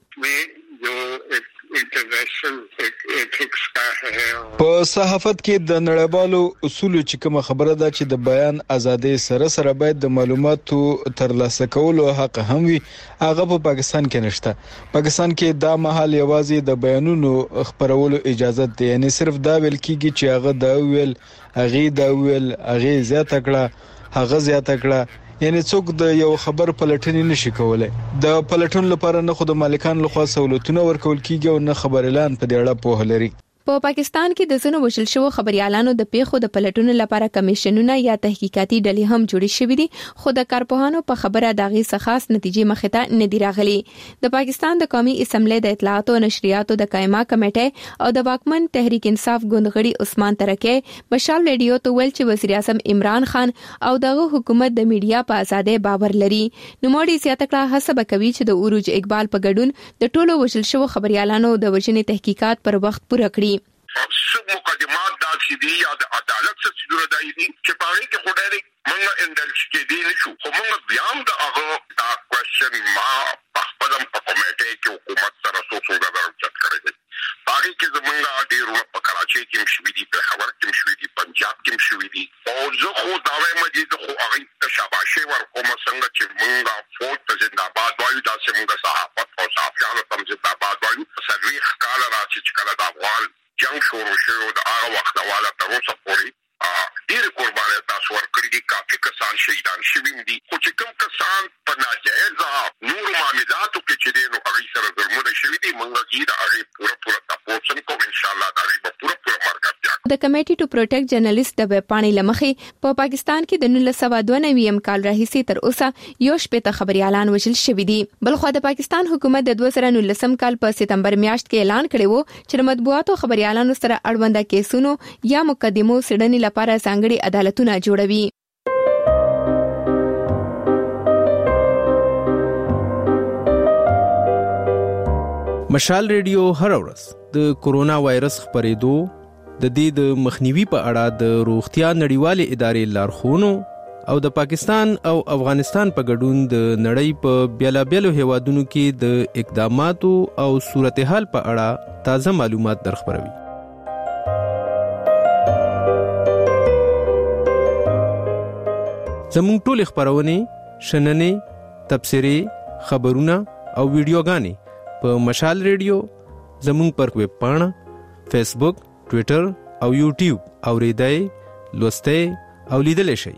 په صحافت کې د نړیوالو اصولو چې کوم خبره ده چې د بیان ازادي سره باید د معلوماتو ترلاسه کولو حق هم وي، هغه په پاکستان کې نشته. پاکستان کې دا محل یوازې د بیانونو خبرولو اجازه ده، یعنی صرف دا ویل کیږي چې هغه دا ویل، هغه زیات کړه، هغه زیات کړه، یعنی څوک د یو خبر پلټنې نشي کولای. د پلټن لپاره نه خود مالکان لخوا سہولتونه ورکول کیږي او نه خبر اعلان په دې اړه په لري. په پاکستان کې د زنو وشل شو خبريالانو د پیښو د پلټونو لپاره کمیشنونه یا تحقیقاتي ډلې هم جوړې شوې دي، خو د کارپوهانو په خبره داغي څخه خاص نتیجې مخه ته نه دی راغلي. د پاکستان د قومي اسمبلی د اطلاعات او نشریاتو د قائمه کمیټې او د واکمن تحریک انصاف ګوندغړي عثمان ترکه مشال ریډیو ته ویل چې وزیر اعظم عمران خان او دغه حکومت د میډیا په ازادۍ باور لري. نو موږ زیاته کړه حسب کوي چې د اوروج اقبال په ګډون د ټولو وشل شو خبريالانو د وژنې تحقیقات پر وخت پوره کړي. مقدمات دا چې دی یا د عدالت څخه جوړه دی چې پاره کې خدای موږ اندل چې دی نشو، خو موږ بیا هم دا کوېشن ما په خپل په کمیټه کې حکومت سره څنګه درچت کړی. پاره کې زمونږه ډیرونه په کراچۍ کې مشوي دي، په خبر کې مشوي دي، پنجاب کې مشوي دي، او زه خو دا وایم چې خو هغه ته شاباشي ورکوم څنګه چې موږ فوت ته زنده‌باد وایو، دا چې موږ صحافت او صحافیانو ته زنده‌باد وایو. سرویخ کال راځي چې کله د افغان جنگ شروع شو د هغه وخت والا تر اوسه پورې ډېر قرباني تاسو ورکړي دي. کافي کسان کسان شهیدان شوي دي خو چې کوم کسان په ناجایز نور معاملاتو کې چې دي نو هغه سره ظلمونه شوي دي موږ یې د هغه پوره تاسو کوم ان شاء الله دا به پوره مرکز د کمیټي ټو پروټیکټ جرنالست د ویب پاڼې لمخې په پاکستان کې د 1992 کال راهیسې تر اوسه یو شپږ خبريالان وژل شوي دي. بلخو د پاکستان حکومت د 2019 کال په سپتمبر میاشت کې اعلان کړی وو چې مطبوعاتو خبريالانو سره اړوند کیسونو یا مقدمو سړنې لپاره ځانګړي عدالتونه جوړوي. مشال ریډیو هر ورځ د کورونا وایرس خپرېدو د دې د مخنیوي په اړه د روغتیا نړیوالې ادارې لارښوونو او د پاکستان او افغانستان په ګډون د نړۍ په بیلابیلو هیوادونو کې د اقداماتو او صورتحال په اړه تازه معلومات درخبروي. زموږ ټول خبرونه شننې تبصرې خبرونه او ویډیوګانې په مشال ریډیو زموږ پر ویب پاڼه فیسبوک ټویټر او یوټیوب اوریدای لوستای او لیدل شي.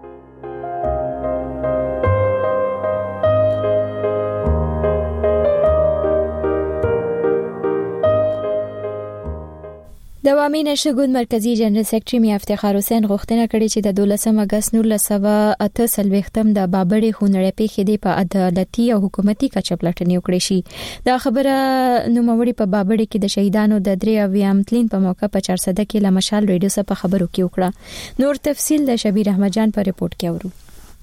د عوامي نشګون مرکزی جنرال سیکریټری میا افتخار حسین غوښتنه کړې چې د 12 اگست 1948 د بابړې خونړې پیښې د په عدالتي او حکومتي کچه پلټنې وکړې شي. دا خبره نوموړي په بابړې کې د شهیدانو د 3 تلین په موقع په 400 کې لمشال ریډیو سره په خبرو کې وکړه. نور تفصیل د شبیر احمد جان په ریپورت کې اورو.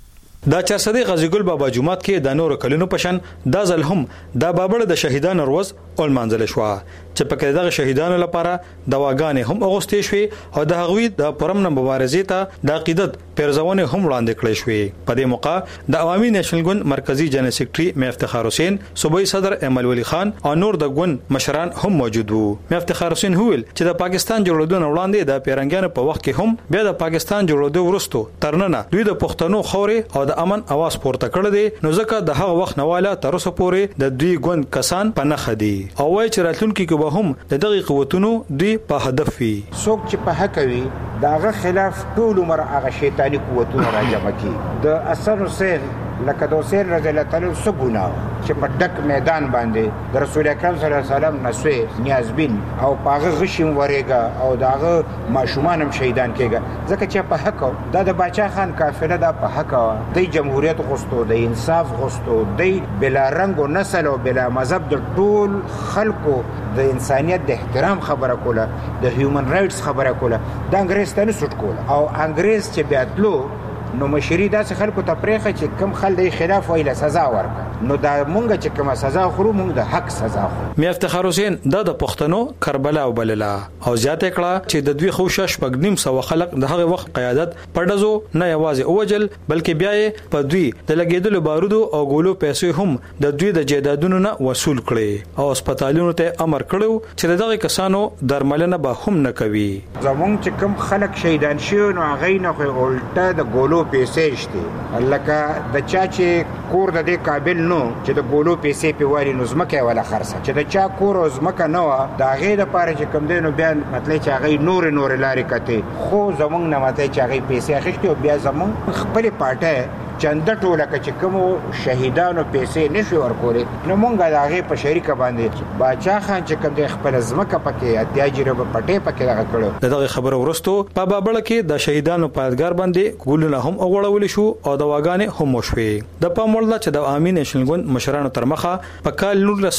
دا 400 غزیګل بابا جمعات کې د نور کلونو پشن دا ځل هم د بابړ د شهیدانو ورځ اول منځل شو چې په کې دغه شهیدانو لپاره دواګانې هم اغوستې شوې او د هغوی د پرمن مبارزې ته د عقیدت پیرزونه هم وړاندې کړې شوې. په دې موقع د عوامي نېشنل ګوند مرکزی جنرال سیکریټری میا افتخار حسین، صوبایي صدر احمد ولی خان او نور د ګوند مشران هم موجود وو. میا افتخار حسین وویل چې د پاکستان جوړېدو وړاندې د پیرنګانو په وخت کې هم بیا د پاکستان جوړېدو وروسته ترننه دوی د پښتنو خوري او د امن اواز پورته کړی دی، نو ځکه د هغه وخت نواله تر اوسه پورې د دوی ګوند کسان په نخ دي او وایي چې راتلونکي کې به هم د دغه قوتونو دوی په هدف وي. څوک چې په حق وي داغه خلاف ټول عمر هغه شیطانی قوتونه راجمع کی. د حسن حسین لکه د حسین رضی الله تعالی سګونه چې په ډک میدان باندې د رسول اکرم صلی الله علیه وسلم نسوي نیازبین او پاغه غشیم ورېګا او داغه ماشومان هم شهیدان کېګا ځکه چې په حق د باچا خان قافله د په حق د جمهوریت غوښتو د انصاف غوښتو د بلا رنگ او نسل او بلا مذهب د ټول خلکو د انسانيت د احترام خبره کوله، د هیومن رائټس خبره کوله، د انګريز ته نه سټ کوله او انګريز چې بیاتلو نو مشری داسې خلکو ته پرېخه چې کم خلک خلاف ویله سزا ورکړه، نو دا مونږ چې کومه سزا خورو مونږ د حق سزا خورو. میا افتخار حسین د پښتنو کربلا وبلله او زیاته کړه چې د دوی خوشش پګنیم سو خلک د هغه وخت قیادت پړدزو نه یوازې اوجل بلکې بیا په دوی د لګیدلو بارودو او ګولو پیسې هم د دوی د جیدادونو نه وصول کړي او هسپتالونو ته امر کړو چې دغه کسانو درملنه به هم نه کوي. زمونږ چې کوم خلک شهیدان شي نو هغه نه خو الټه د ګولو پیسې شته، لکه د چا چې کور د دې قابل نو چې د ګولو پیسې په واري نو زمکه ولا خرڅه چې د چا کور او زمکه نو دا غي د پاره چې کم دینو بیا مطلب چې هغه نور لاري کته خو زمونږ نه ماته چې هغه پیسې اخیستي او بیا زمونږ خپل پټه چنده ټوله چې کوم شهیدانو پیسې نشي ورکولې نو مونږه د هغه په شریکه باندې باچا خان چې کوم د خپل زمکه پکې اتیاجره په پټه پکې راغ کړو. دغه خبره ورستو په بابړ کې د شهیدانو پادګار باندې ګولونه هم اوغړول شو او د واګانې هم وشوي. د پاموړل چې د عوامي نېشنل ګوند مشرانو تر مخه په کال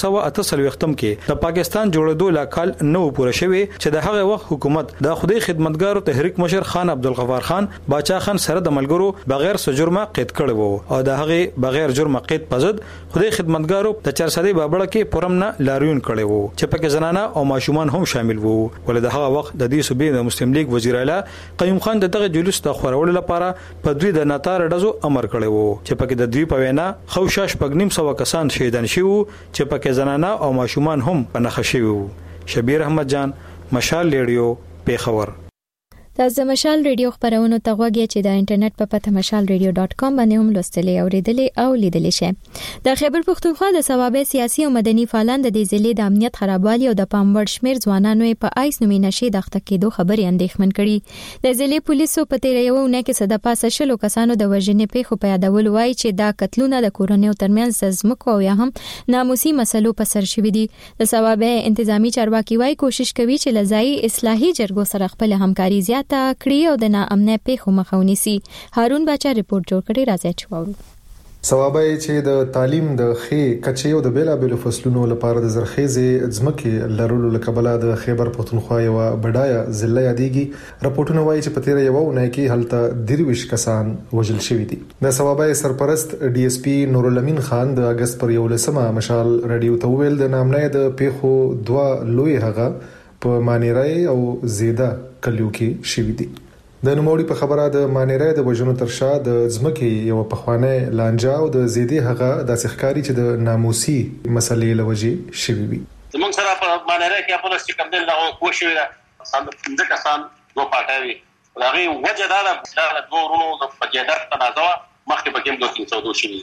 1948 کې د پاکستان جوړېدو لا کال نو پوره شوی چې د هغه وخت حکومت د خدای خدمتګارو تحریک مشر خان عبدالغفار خان باچا خان سره د ملګرو بغیر سجرمه کړو او د هغه بغیر جرم قید پزد خدای خدمتګارو د 400 بابړه کې پرمنه لاریون کړي وو چې پکې زنانه او ماشومان هم شامل وو. ولې د هغه وخت د دې صوبې د مسلم لیگ وزیر اعلی قیوم خان دغه جلوس د خورولو لپاره په دوی د ناتار ډزو امر کړي وو چې پکې د دوی په وینا خوشاش پګنیم سو کسان شهیدان شي وو چې پکې زنانه او ماشومان هم په نخښي وو. شبیر احمد جان، مشال ریډیو، پیښور. تاسو مشال ریډیو خبرونه ته غوږی چې د انټرنیټ په پته mashalradio.com باندې هم لوستلې او لیدلې او لیدلې شئ. د خیبر پختونخوا د ثوابه سیاسي او مدني فعالان د دې ضلع د امنیت خرابوالي او د پاموړ شمیر ځوانانو په آیس نومي نشي د اخته کېدو خبرې اندېښمن کړي. د ضلع پولیسو په تیر یو نه کې صد پاسه شلو کسانو د وژنې پیښو په یادول وایي چې دا قتلونه د کورنیو ترمنځ زمکو او یا هم ناموسي مسلو په سر شوي دي. د ثوابه انتظامی چارواکي وایي کوشش کوي چې لزای اصلاحي جرګو سره خپل همکاري زیات کړی او د ناامنۍ پیښو مخه ونیسي. هارون باچا ریپورت جوړ کړی، راځي چوارو. ثوابه چې د تعلیم د خې کچې او د بیلابېلو فصلونو لپاره د زرخیزې ځمکې لرلو لکبله د خیبر پختونخوا یو بډایه ضلع یادېږي. راپورټونه وایي چې په تیر یو نه کې هلته 23 کسان وژل شوي دي. د ثوابه سرپرست ډي اس پی نور الامین خان د اگست پر 11 مشال رادیو ته ویل د ناامنۍ د پیښو دوه لوی هغه په مانیرای او زیده کلیو کې شوي دي. د نوموړي په خبره د مانیرای د وژنو ترشا د ځمکې یو پخوانه لانجا او د زیدي هغه د ښکاری چې د ناموسي مسلې لوجې شوي وي. زموږ سره په مانیرای کې خپل چې کوم دل دغه کوشش وکړ د کسان دوه پټاوي هغه وجه دا د دوه ورونو د پجادت تنازع مخکې بګیم 200 شوي.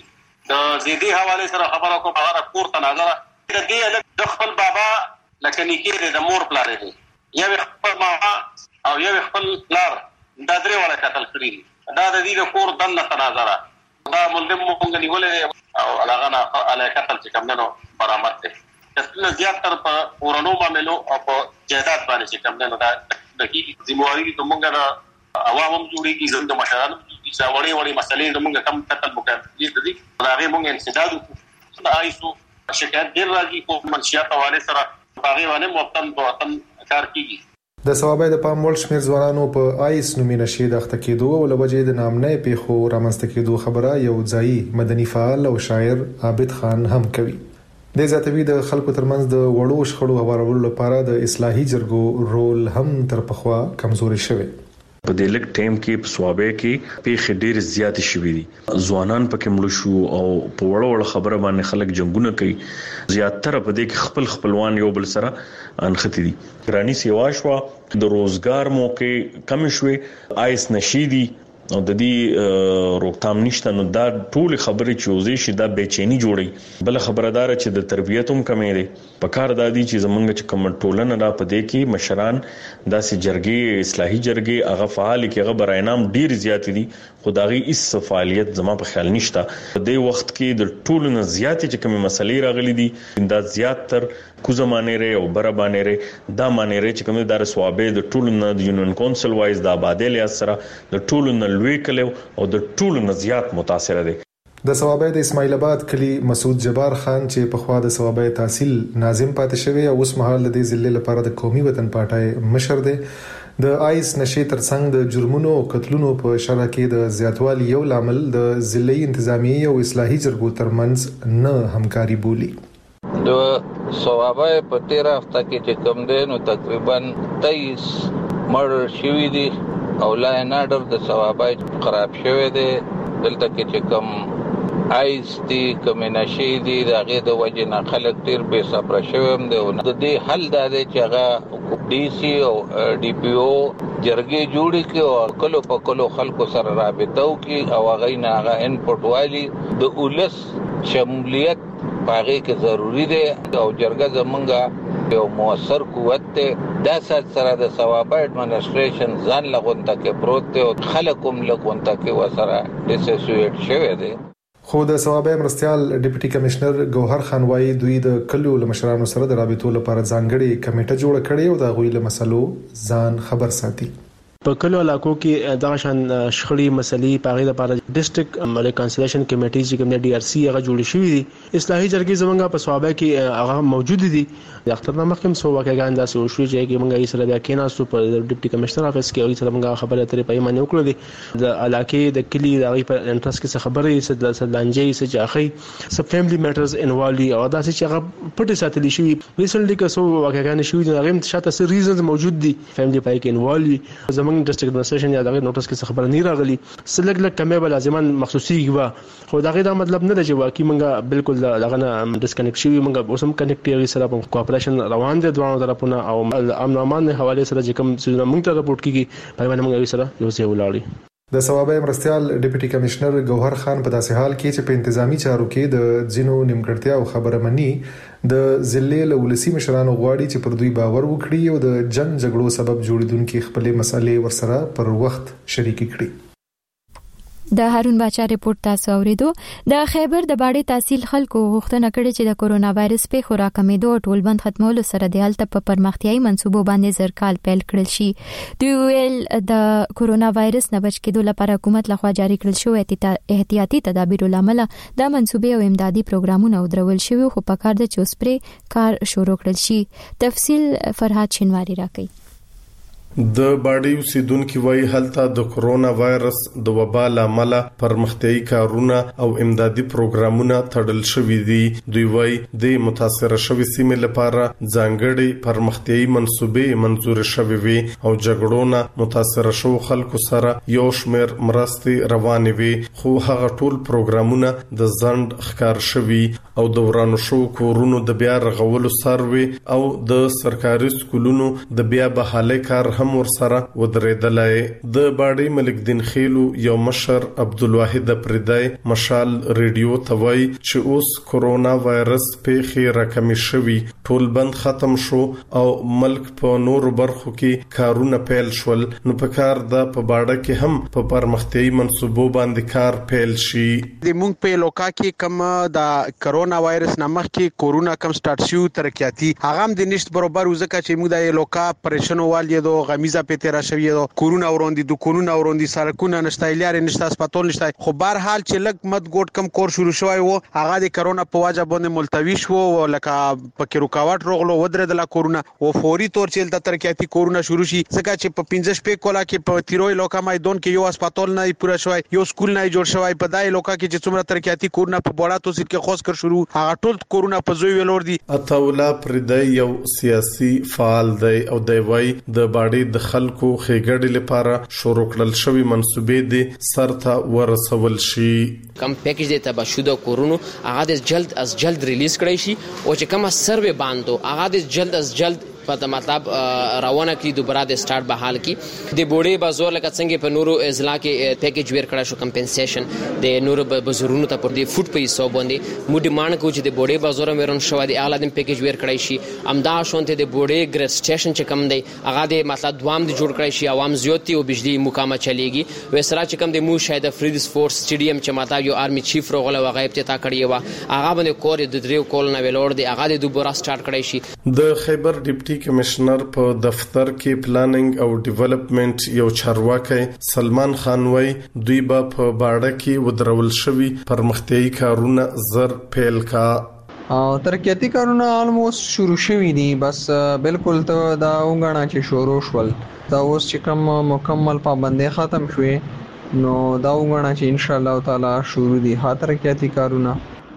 د زیدي حواله سره خبره کوم هغه کور تنازع د دې د خپل بابا لکه نیکه د مور پلار دی یو خپل ماما او یو خپل لار دا درې ولا قتل کړی دا د دې کور دنه تناظره دا ملزم مونږ نیولې او علاغه علی قتل چې کوم نو برآمد دي. کله زیات تر په ورانو معاملو او په جهاد باندې چې کوم نو دا د کی ذمہواری ته مونږ نه عوامم جوړي کی زموږ مشرانو چې وړي مسلې د مونږ کم قتل مکمل دي دا غي مونږ انسداد د آیسو شکایت ډیر راځي په منشيات حواله سره باغی باندې موطن کار کیږي. د ثوابه د پاموړ شمیر ځوانانو په آیس نومي نشي د اخته کېدو او لوجې د نامنۍ پیښو رامنځته کېدو خبره یو ځایي مدني فعال او شاعر عابد خان هم کوي. د ذاتوي د خلکو ترمنځ د وړو شخړو هوارولو لپاره د اصلاحي جرګو رول هم تر پخوا کمزوري شوی. په دې لک ټیم کې په ثوابه کې پیښې ډېر زیات شوې دي. ځوانان پکې مړ شو او په وړو خبره باندې خلک جنگونه کوي. زیاتره په دې کې خپلوان یو بل سره انختی دي. ګرانی سیوا شو د روزګار موقع کم شوې آیس نشیدي او د دې روکتام نشته نو دا ټول خبرې چوزي شي دا بېچینی جوړي. بل خبردار چې د تربیت هم کمې دي په کار دادی چې زمونږ چې کوم ټولنه را پدې کې مشران داسې جرګې اصلاحي جرګې هغه فعال کې هغه برای نام ډیر زیات دي خدایي اس فعالیت زما په خیال نشته. په دې وخت کې د ټولو نه زیات چې کوم مسلې راغلي دي دا زیات تر کو زمانه ری او بر باندې ری دا معنی ری چې کوم د ثوابه د ټولو نه د یونین کونسل وایز د آبادی له سره د ټولو نه لوی کلو او د ټولو نه زیات متاثر دي. د ثوابه د اسماعیل آباد کلی مسعود جبار خان چې په خوا د ثوابه تحصیل ناظم پاتې شوی او اوس مهال د دې ضلع لپاره د قومي وطن پارټای مشر دی. د آیس نشي ترڅنګ د جرمونو او قتلونو په شرح کې د زیاتوالي یو لامل د ضلعي انتظامی او اصلاحي جرګو ترمنځ نه همکاري بولی. د ثوابه په 13 هفته کې چې کوم دی نو تقریبا 23 مړ شوي دي او لا نه ډر د ثوابه خراب شوی دی. دلته کې چې کوم آیس دي کوم نشي دي دغه د وجه نه خلک ډیر بے صبر شوم دي. د دې حل دا دی چې هغه ډي سي او ډي پی او جرګې جوړې کړي او کلو په کلو خلکو سره رابطه وکړي او هغه نه هغه انپوټ والی د اولس شمولیت پاره کې ضروری دی او جرګه زمونږه یو موثر قوت ته د سره د ثوابه اډمنسټریشن ځان لغونته کې پروت دی او خلکوم لغونته کې وسره ډیسوسییټ شوی دی. خو د ثوابه مرستيال ډیپټي کمشنر ګوهر خان وايي دوی د کلیو لمشرانو سره د رابطو لپاره ځانګړي کمیټه جوړ کړي او د غوي له مسلو ځان خبر ساتي. په کلو علاقو کې دا شان شخړې مسلې پاغې لپاره ډیسټریکټ ریکانسیلیشن کمیټیز چې کوم ډي ار سی هغه جوړ شوی دي. اصلاحي جرګې زمونږ په ثوابه کې هغه موجود دي. د اختر مخکم سو واقعګان داسې وشو چې کې موږ یې سره بیا کېناستو په ډیپټي کمشنر افیس کې او سره موږ خبره اترې په ایمانه وکړه دي د علاقې د کلی د غي په انټرست کې خبرې سد لانجې سجاخي سب فیملی میټرز انوالي او داسې چې هغه پټه ساتلې شوی ریسنټلی که سو واقعګان شوی د هغه شاته سره ریزنز موجود دي فیملی پای کې انوالي زمونږ زمونږ ډیسټریکټ ایڈمنسټریشن یا دغه نوټس کې خبره نه راغلی سلګ لک کمه به لازمان مخصوصي وا خو دغه دا مطلب نه دی چې واقعي مونږه بالکل دغه نه ډیسکنیکټ شي مونږه اوسم کنیکټ سره په کوآپریشن روان دي دوه طرفونه او امن امان حواله سره چې کوم څه مونږ ته رپورټ کیږي په باندې مونږ سره یو څه ولاړی د ثوابه مرستيال ډیپټي کمشنر ګوهر خان په داسې حال کې چې په انتظامی چارو کې د ځینو نیمګړتیا او خبره منی د ضلع له ولسی مشرانو غواړي چې پر دوی باور وکړي او د جنگ جګړو سبب جوړیدونکو خپل مسالې ورسره پر وخت شریک کړي د هارون باچا ریپورت تاسو اوریدو د خیبر د باډي تحصیل خلکو غوښتنه کړې چې د کورونا وایرس په خوراک کمیدو او ټولبند ختمولو سره د حالت په پرمختیايي منصوبو باندې زرکال پیل کړل شي دوی ویل د کورونا وایرس نه بچ کېدو لپاره حکومت لخوا جاری کړل شوی احتیاطي تدابیر لامل د منصوبې او امدادي پروګرامونه درول شوی خو په کار د چوسپري کار شروع کړل شي تفصیل فرحات شینواری راکړي د باډي اوسیدونکو وایي هلته د کورونا وایرس د وبا لامل پرمختیايي کارونه او امدادي پروګرامونه تړل شوي دي دوی وایي د متاثر شوي سیمې لپاره ځانګړي پرمختیايي منصوبې منزور شوي وي او جګړونه متاثر شو خلکو سره یو شمېر مرستې روانې وي خو هغه ټول پروګرامونه د ځند ښکار شوي او د ورانو شو کورونو د بیا رغولو سروي او د سرکاري سکولونو د بیا بحالي کار هم ورسره ودرېدلای د باډي ملک دین خیلو یو مشر عبدالواحد پردای مشال ریډیو توای چې اوس کورونا وایرس په خیره کمی شوی ټول بند ختم شو او ملک په نور برخو کې کارونه پیل شول نو په کار د په باډه کې هم په پرمختیايي منصوبو باندې کار پیل شي د مونږ په لوکا کې کم د کورونا وایرس نامخ کې کورونا کم سٹارټ شو ترقیاتی هغه هم د نشټ برابر وزکه چې موږ د لوکا پرېشنو والي دو غمیزه په تیر شوی دو کورونا وروندي د کورونا وروندي سرکونه نشته لاري نشته هسپتال نشته خو بهر حال چې لګ مد ګوټ کم کور شروع شوی وو هغه د کورونا په وجه باندې ملتوي شو لکه پکې رکاوټ روغلو ودرېدل کورونا او فوري تور چې د ترقیاتی کورونا شروع شي ځکه چې په 15 شپې کولا کې په تیروي لوکا میدان کې یو هسپتال نه پوره شوی یو سکول نه جوړ شوی په دای لوکا کې چې څومره ترقیاتی کورونا په بوړا توسید کې خوش کر شروع هغه ټول کورونا په زوی ولور دي اتولا پردای یو سیاسي فعال دی او دی وای د باډي د خلکو خېګړې لپاره شروع کړل شوی منصوبې دي سرته ورسول شي کم پیکیج دی تبا شوده کورونو هغه د جلد از جلد ریلیز کړی شي او چې کومه سروې باندې هغه د جلد از جلد په مطلب روانه کی دوباره د سٹارټ بحال کی د بوډي بازار لکه څنګه په نورو اضلاع کې پیکیج ور کړه شو کمپنسیشن د نورو بازارونو ته پر دی فوډ په حساب باندې مو ډیماند کوي چې د بوډي بازار مېرون شو د اعلی د پیکیج ور کړی شي امدا شونته د بوډي ګریډ سټیشن چې کم دی هغه د مطلب دوام د جوړ کړی شي عوام زیاتی او بجلی مکمل چلیږي وسره چې کم د مو شاید فریدز فورس سټیډیم چې مطلب یو آرمی چیف روغله وغه ابتدا کړی و هغه باندې کور د دریو کول نه ویلور دی هغه د دوباره سٹارټ کړی شي د خیبر ډیپټي کمشنر په دفتر کې پلانینګ او ډیولپمنٹ یو چارواکي سلمان خان وای دوی په باډه کې ودرول شوی پرمختیايي کارونه زر پیل کا او ترقیاتی کارونه آلموست شروع شوي دي بس بالکل ته دا وګڼه چې شروع شول دا اوس چې کوم مکمل پابندي ختم شوه نو دا وګڼه چې ان شاء الله تعالی شروع دي ها ترقیاتی کارونه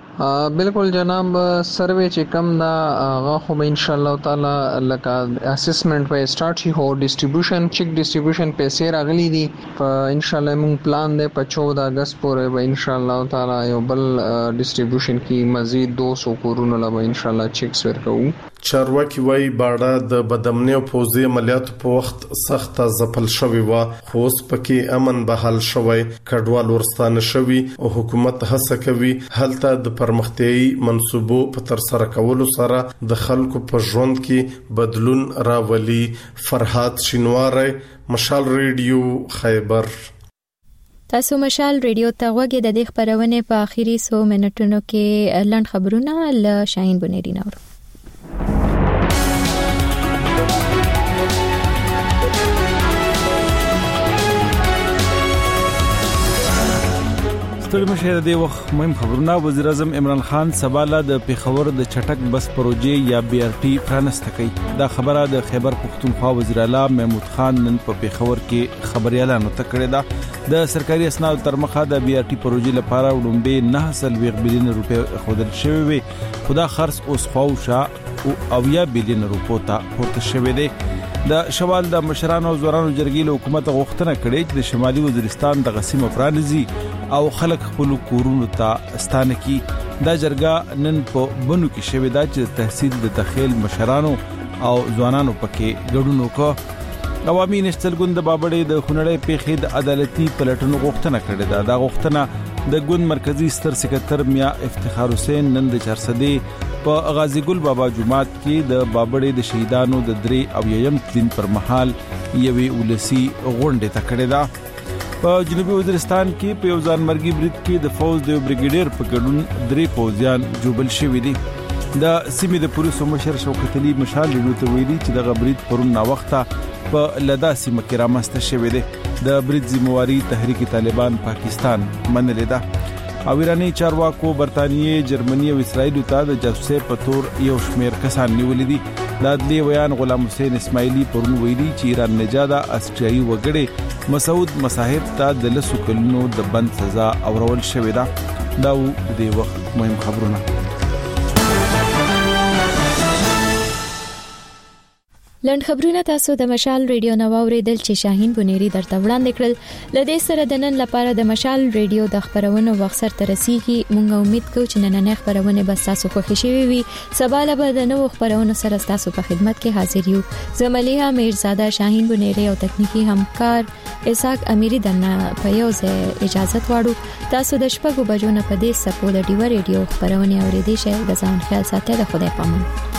بالکل جناب سروې چې کم دا هغه خو ان شاء الله تعالی لکه اسسمنت په سٹارټ شي هو ډیسټریبیوشن چیک ډیسټریبیوشن پیسې راغلي دي په ان شاء الله موږ پلان دی په 14 اگست پورې به ان شاء الله تعالی یو بل ډیسټریبیوشن کې مزید 200 کورونو لا ان شاء الله چیکس ورکو چارواکي وای باډه د بدامنۍ او پوزي عملیات په وخت سخت ځپل شوی و خو اوس پکې امن بحال شوی کډوال ورستانه شوی او حکومت هڅه کوي هلته د پرمختیايي منصوبو په تر سره کولو سره د خلکو په ژوند کې بدلون راولي فرحات شینواری مشال ریډیو خیبر تاسو مشال ریډیو ته وګورئ د دې خبرونه په اخیری 100 منټونو کې لند خبرونه ل شاهین بنيري نور ستړي مشه د وخت مهم خبرونه وزیر اعظم عمران خان سباله د پیښور د چټک بس پروژې یا بي ار ټي پرانست کړي دا خبره د خیبر پختونخوا وزیر اعلی محمود خان نن په پیښور کې خبريالانو ته کړې ده د سرکاري اسناد تر مخه د بي ار ټي پروژې لپاره وړاندې 9 بلین روپے خودل شوی وي خدا خرڅ اوس خواوشه او 10 بلین روپو ته پورته شوی دی د شوال د مشرانو او ځوانانو جرګې له حکومت غوښتنه کړې چې د شمالي وزیرستان د غسیمه پرانیزي او خلک خپل کورونو ته ستانه کی. دا جرګه نن په بنو کې شوې ده چې تحصیل د تخیل مشرانو او ځوانانو پکې ګډون وکړ. عوامي نشتل ګوند د بابړې د خنړې پیښې د عدالتي پلټنو غوښتنه کړې ده. دا غوښتنه د ګوند مرکزی ستر سکرټر میا افتخار حسین نن د چارسدي په غازی ګل بابا جمعات کې د بابړې د شهیدانو د 3 او 1 دین پر مهال یوې ولسی غونډه تکړه ده. په جنوبي وزیرستان کې په یو ځانمرګي برید کې د فوج د بریګیډیر په ګډون 3 پوځیان جوبل شوي دي. د سیمې د پولیسو مشر شوکت علي مشال له ویلي چې د غبرید پرون نا وخته په لدا سیمه کې رامسته شوې ده. د برید ذمہواری تحریک طالبان پاکستان منلې ده. او ایرانی چارواکو برتانیې، جرمني او اسرائیل ته د جاسوسۍ په تور یو شمېر کسان نیولې دي. د عدلي ویان غلام حسین اسماعیلی پرون ویلي چې ایران نژاده استریایي وګړي مسعود مساحب ته د 10 کلونو د بند سزا اورول شوې ده. دا و د وخت مهم خبرونه. لند خبرونه تاسو د مشال ریډیو نو اوریدل چې شاهین بنيري درته وړاندې کړل. لدې سره د نن لپاره د مشال ریډیو د خبرونو وخت سره ترسيږي. مونږ امید کوو چې نننې خبرونه به تاسو خوښ شي وي. سبا له به د نو خبرونو سره تاسو په خدمت کې حاضر یو. زملیها میرزاده شاهین بنيري او تکنیکی همکار اسحاق امیری دنه په یو ځای اجازه واړو. تاسو د شپږو بجو نه په دې سپول ډیو ریډیو خبرونه اوریدئ. شه د ځان خیال ساتئ. د خدای پامان.